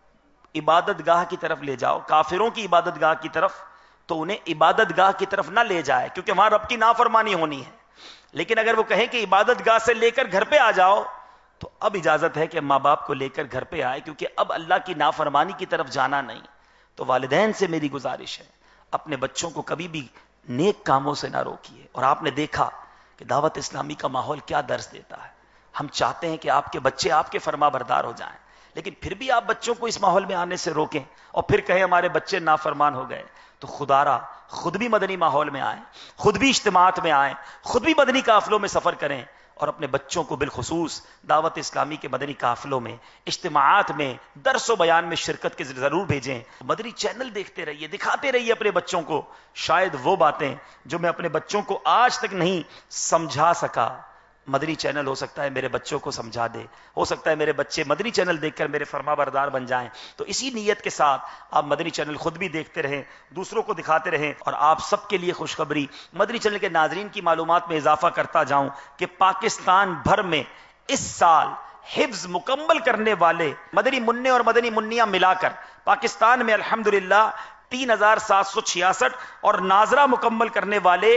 عبادت گاہ کی طرف لے جاؤ، کافروں کی عبادت گاہ کی طرف، تو انہیں عبادت گاہ کی طرف نہ لے جائے کیونکہ وہاں رب کی نافرمانی ہونی ہے۔ لیکن اگر وہ کہیں کہ عبادت گاہ سے لے کر گھر پہ آ جاؤ تو اب اجازت ہے کہ ماں باپ کو لے کر گھر پہ آئے، کیونکہ اب اللہ کی نافرمانی کی طرف جانا نہیں۔ تو والدین سے میری گزارش ہے اپنے بچوں کو کبھی بھی نیک کاموں سے نہ روکیے۔ اور آپ نے دیکھا کہ دعوت اسلامی کا ماحول کیا درس دیتا ہے۔ ہم چاہتے ہیں کہ آپ کے بچے آپ کے فرما بردار ہو جائیں، لیکن پھر بھی آپ بچوں کو اس ماحول میں آنے سے روکیں اور پھر کہیں ہمارے بچے نافرمان ہو گئے، تو خدا را خود بھی مدنی ماحول میں آئیں، خود بھی اجتماعات میں آئیں، خود بھی مدنی قافلوں میں سفر کریں، اور اپنے بچوں کو بالخصوص دعوت اسلامی کے مدنی قافلوں میں، اجتماعات میں، درس و بیان میں شرکت کے ضرور بھیجیں۔ مدنی چینل دیکھتے رہیے، دکھاتے رہیے اپنے بچوں کو شاید وہ باتیں جو میں اپنے بچوں کو آج تک نہیں سمجھا سکا، مدنی چینل ہو سکتا ہے میرے بچوں کو سمجھا دے، ہو سکتا ہے میرے بچے مدنی چینل دیکھ کر میرے فرما بردار بن جائیں۔ تو اسی نیت کے ساتھ آپ مدنی چینل خود بھی دیکھتے رہیں، دوسروں کو دکھاتے رہیں، اور آپ سب کے لیے خوشخبری مدنی چینل کے ناظرین کی معلومات میں اضافہ کرتا جاؤں کہ پاکستان بھر میں اس سال حفظ مکمل کرنے والے مدنی منع اور مدنی منیاں ملا کر پاکستان میں الحمدللہ 3766 اور ناظرہ مکمل کرنے والے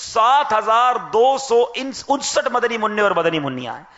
7259 مدنی منع اور مدنی منیاں ہیں۔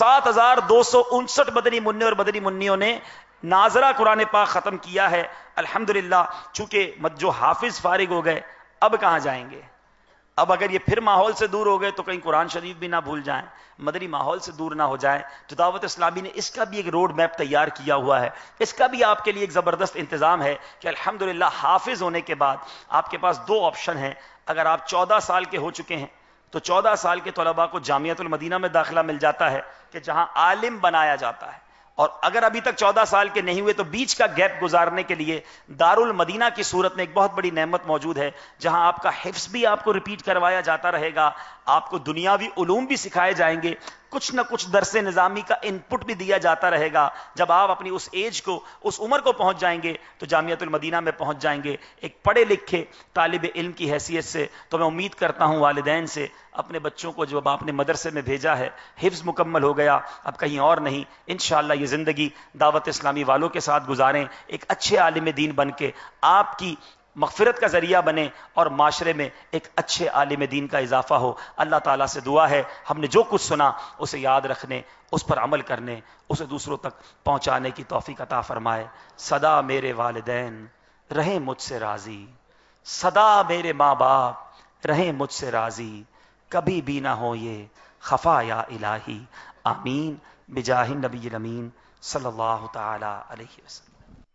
7259 مدنی منع اور مدنی منیوں نے ناظرہ قرآن پاک ختم کیا ہے الحمدللہ۔ چونکہ جو حافظ فارغ ہو گئے اب کہاں جائیں گے؟ اب اگر یہ پھر ماحول سے دور ہو گئے تو کہیں قرآن شریف بھی نہ بھول جائیں، مدنی ماحول سے دور نہ ہو جائیں۔ تو دعوت اسلامی نے اس کا بھی ایک روڈ میپ تیار کیا ہوا ہے، اس کا بھی آپ کے لیے ایک زبردست انتظام ہے کہ الحمدللہ حافظ ہونے کے بعد آپ کے پاس دو آپشن ہیں۔ اگر آپ 14 سال کے ہو چکے ہیں تو 14 سال کے طلباء کو جامعۃ المدینہ میں داخلہ مل جاتا ہے کہ جہاں عالم بنایا جاتا ہے، اور اگر ابھی تک 14 سال کے نہیں ہوئے تو بیچ کا گیپ گزارنے کے لیے دارالمدینہ کی صورت میں ایک بہت بڑی نعمت موجود ہے، جہاں آپ کا حفظ بھی آپ کو ریپیٹ کروایا جاتا رہے گا، آپ کو دنیاوی علوم بھی سکھائے جائیں گے، کچھ نہ کچھ درس نظامی کا انپٹ بھی دیا جاتا رہے گا۔ جب آپ اپنی اس ایج کو، اس عمر کو پہنچ جائیں گے تو جامعۃ المدینہ میں پہنچ جائیں گے ایک پڑھے لکھے طالب علم کی حیثیت سے۔ تو میں امید کرتا ہوں والدین سے اپنے بچوں کو جب آپ نے مدرسے میں بھیجا ہے، حفظ مکمل ہو گیا، اب کہیں اور نہیں، انشاءاللہ یہ زندگی دعوت اسلامی والوں کے ساتھ گزاریں، ایک اچھے عالم دین بن کے آپ کی مغفرت کا ذریعہ بنے اور معاشرے میں ایک اچھے عالم دین کا اضافہ ہو۔ اللہ تعالیٰ سے دعا ہے ہم نے جو کچھ سنا اسے یاد رکھنے، اس پر عمل کرنے، اسے دوسروں تک پہنچانے کی توفیق عطا فرمائے۔ صدا میرے والدین رہیں مجھ سے راضی، صدا میرے ماں باپ رہیں مجھ سے راضی، کبھی بھی نہ ہو یہ خفا یا الہی، آمین بجاہ النبی الامین صلی اللہ تعالی علیہ وسلم۔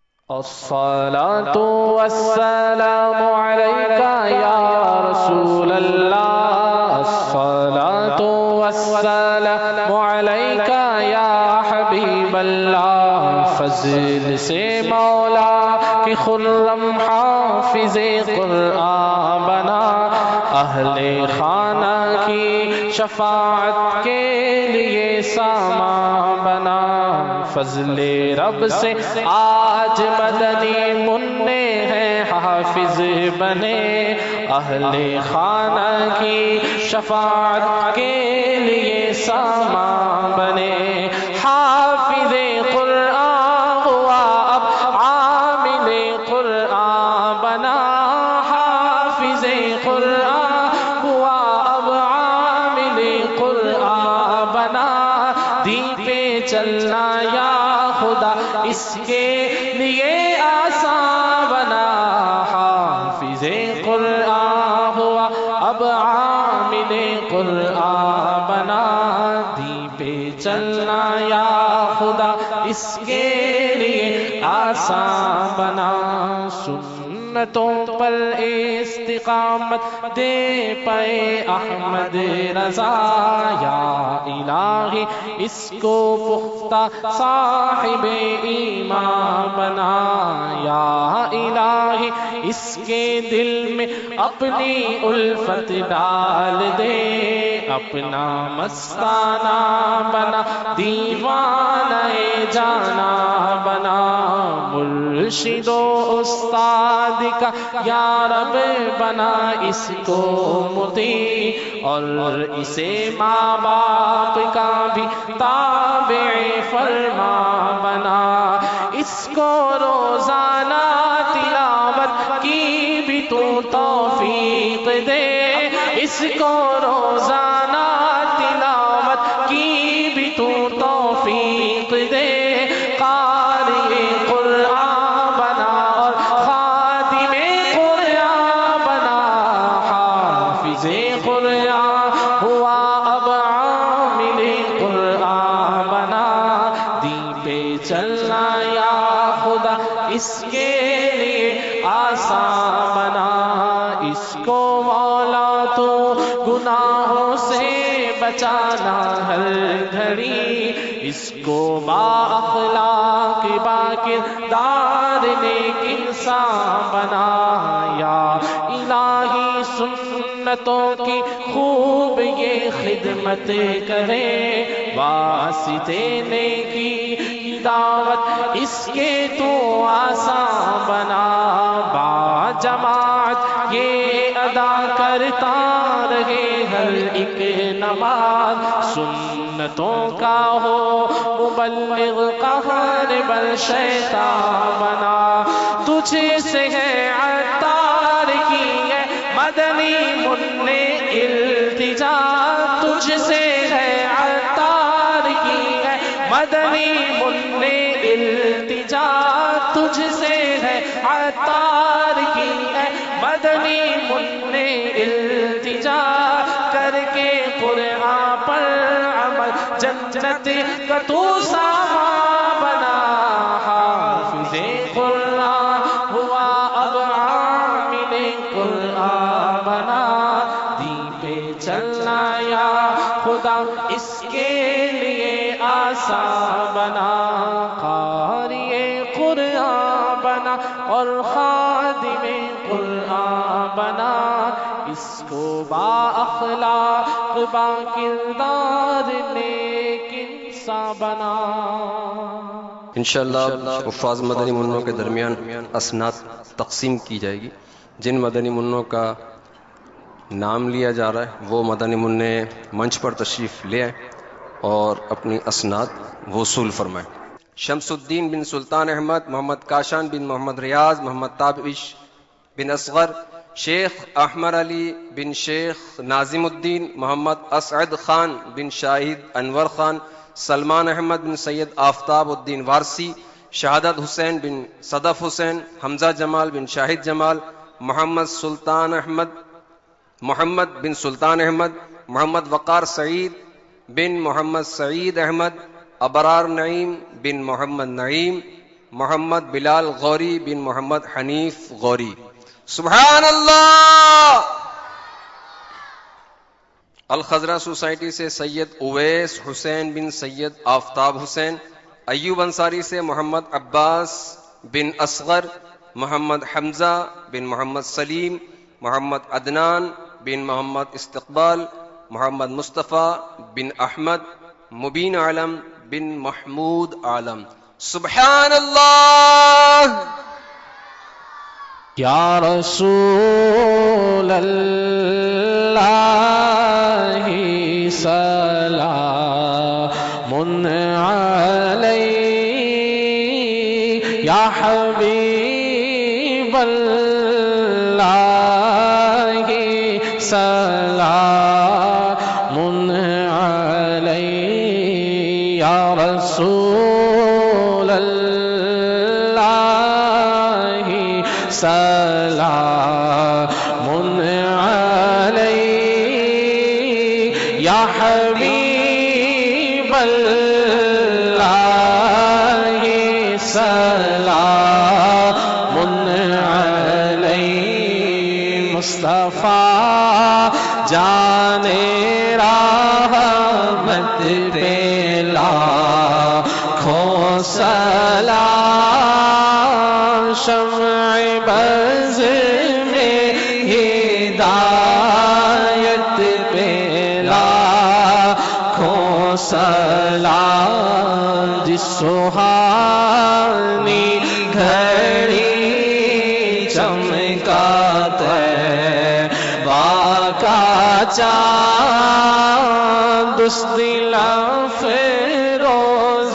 الصلاة والسلام عليك يا رسول الله، الصلاة والسلام عليك يا حبيب الله، فضل سے مولا کی خرم حافظ قرآن بنا، اہل خانہ کی شفاعت کے لیے سامان بنا، فضل رب سے آج مدنی منع ہیں حافظ بنے، اہل خانہ کی شفاعت کے لیے سامان بنے، حافظ قرآن ہوا اب عامل قرآن بنا، حافظ قرآن ہوا اب عامل قرآن بنا، دین پہ چلنا یا خدا اس کے لیے آسان بنا، حافظ قرآن ہوا اب عامل قرآن بنا، دین پہ چلنا یا خدا اس کے لیے آسان بنا، سنتوں پر استقامت دے پائے احمد رضا، یا الہی اس کو پختہ صاحب ایمان بنا، یا الہی اس کے دل میں اپنی الفت ڈال دے، اپنا مستانہ بنا، دیوانہ جانا بنا، مرشد و استاد کا یا رب بنا اس کو مطیع، اور اسے ماں باپ کا بھی تابع فرما بنا، اس کو روزانہ تلاوت کی بھی تو توفیق دے، اس کو روزانہ تلاوت کی بھی تو توفیق دے، قاری قرآن بنا اور خادم قرآن بنا، حافظ قرآن ہوا اب عامل قرآن بنا، دین پہ چلنا یا خدا اس کے لیے آسان بنا، اس کو مولا تو گناہوں سے بچانا ہر گھڑی، اس کو با اخلاق با کردار نیک انسان بنا، یا الہی سنتوں کی خوب یہ خدمت کرے، واسطے نیکی دعوت اس کے تو آسان بنا، با جماعت یہ ادا کرتا رہے ہر ایک نماز، سنتوں کا ہو مبلغ قہر بل شیطان بنا، تجھے سے ہے عطار کی ہے مدنی منع التجا، تجھ سے ہے عطار کی ہے مدنی منع التجا، تجھ سے ہے عطار کی ہے مدنی منع التجا، کر کے قرآن پر عمل جنت کا تو سامان بنا، حافظ قرآن ہوا اب عامل قرآن بنا، دین پہ چلنا یا خدا اس کے لیے آسان بنا، قاری قرآن بنا اور خادم قرآن بنا، اس کو با اخلاق با کردار نیک انسان بنا۔ انشاءاللہ حفاظ مدنی منوں کے درمیان اسناد تقسیم کی جائے گی، جن مدنی منوں کا نام لیا جا رہا ہے وہ مدنی منع منچ پر تشریف لے آئیں اور اپنی اسناد وصول فرمائیں۔ شمس الدین بن سلطان احمد، محمد کاشان بن محمد ریاض، محمد تابش بن اصغر، شیخ احمد علی بن شیخ ناظم الدین، محمد اسعد خان بن شاہد انور خان، سلمان احمد بن سید آفتاب الدین وارسی، شہادت حسین بن صدف حسین، حمزہ جمال بن شاہد جمال، محمد بن سلطان احمد، محمد وقار سعید بن محمد سعید احمد، ابرار نعیم بن محمد نعیم، محمد بلال غوری بن محمد حنیف غوری۔ سبحان اللہ۔ الخضرہ سوسائٹی سے سید اویس حسین بن سید آفتاب حسین، ایوب انصاری سے محمد عباس بن اصغر، محمد حمزہ بن محمد سلیم، محمد عدنان بن محمد استقبال، محمد مصطفیٰ بن احمد، مبین عالم بن محمود عالم۔ سبحان اللہ۔ یا رسول اللہ سلام علیک، یا حبیب اللہ سلام علیک، یا رسول اللہ سلام علیک، یا حبیب اللہ سلام علیک، مصطفیٰ جان رحمت پہ لاکھوں سلام، شمع بز میں ہدایت پہ لاکھوں سلام، جس سہانی گھڑی چمکا طیبہ کا چاند، اس دل فیروز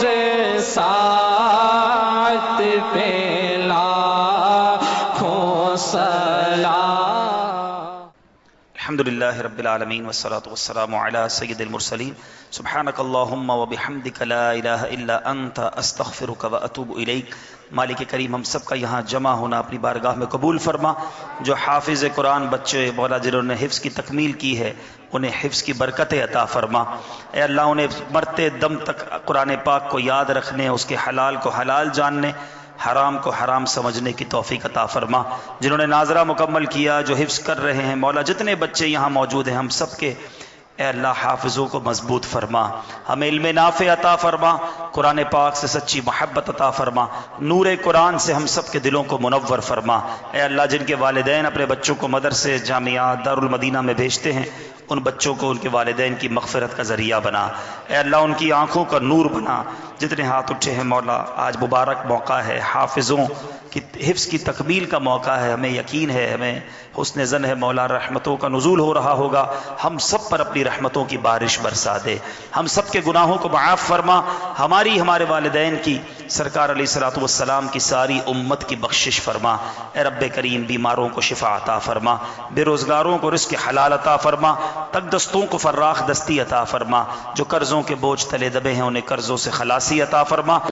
ساعت پہ لاکھوں سلام۔ الحمدللہ رب العالمین والصلاة والسلام علی سید المرسلین سبحانک اللہم وبحمدک لا الہ الا انت استغفرک واتوب الیک۔ مالک کریم ہم سب کا یہاں جمع ہونا اپنی بارگاہ میں قبول فرما۔ جو حافظ قرآن بچے مولا جنہوں نے حفظ کی تکمیل کی ہے انہیں حفظ کی برکتیں عطا فرما۔ اے اللہ انہیں مرتے دم تک قرآن پاک کو یاد رکھنے، اس کے حلال کو حلال جاننے، حرام کو حرام سمجھنے کی توفیق عطا فرما۔ جنہوں نے ناظرہ مکمل کیا، جو حفظ کر رہے ہیں مولا، جتنے بچے یہاں موجود ہیں ہم سب کے اے اللہ حافظوں کو مضبوط فرما، ہمیں علم نافع عطا فرما، قرآن پاک سے سچی محبت عطا فرما، نور قرآن سے ہم سب کے دلوں کو منور فرما۔ اے اللہ جن کے والدین اپنے بچوں کو مدرسے، جامعات، دارالمدینہ میں بھیجتے ہیں، ان بچوں کو ان کے والدین کی مغفرت کا ذریعہ بنا۔ اے اللہ ان کی آنکھوں کا نور بنا۔ جتنے ہاتھ اٹھے ہیں مولا، آج مبارک موقع ہے، حافظوں کی حفظ کی تکمیل کا موقع ہے، ہمیں یقین ہے، ہمیں حسن ظن ہے مولا رحمتوں کا نزول ہو رہا ہوگا، ہم سب پر اپنی رحمتوں کی بارش برسا دے، ہم سب کے گناہوں کو معاف فرما، ہماری ہمارے والدین کی، سرکار علیہ الصلوۃ والسلام کی، ساری امت کی بخشش فرما۔ اے رب کریم بیماروں کو شفا عطا فرما، بے روزگاروں کو رزق حلال عطا فرما، تنگ دستوں کو فراخ دستی عطا فرما، جو قرضوں کے بوجھ تلے دبے ہیں انہیں قرضوں سے خلاصی عطا فرما۔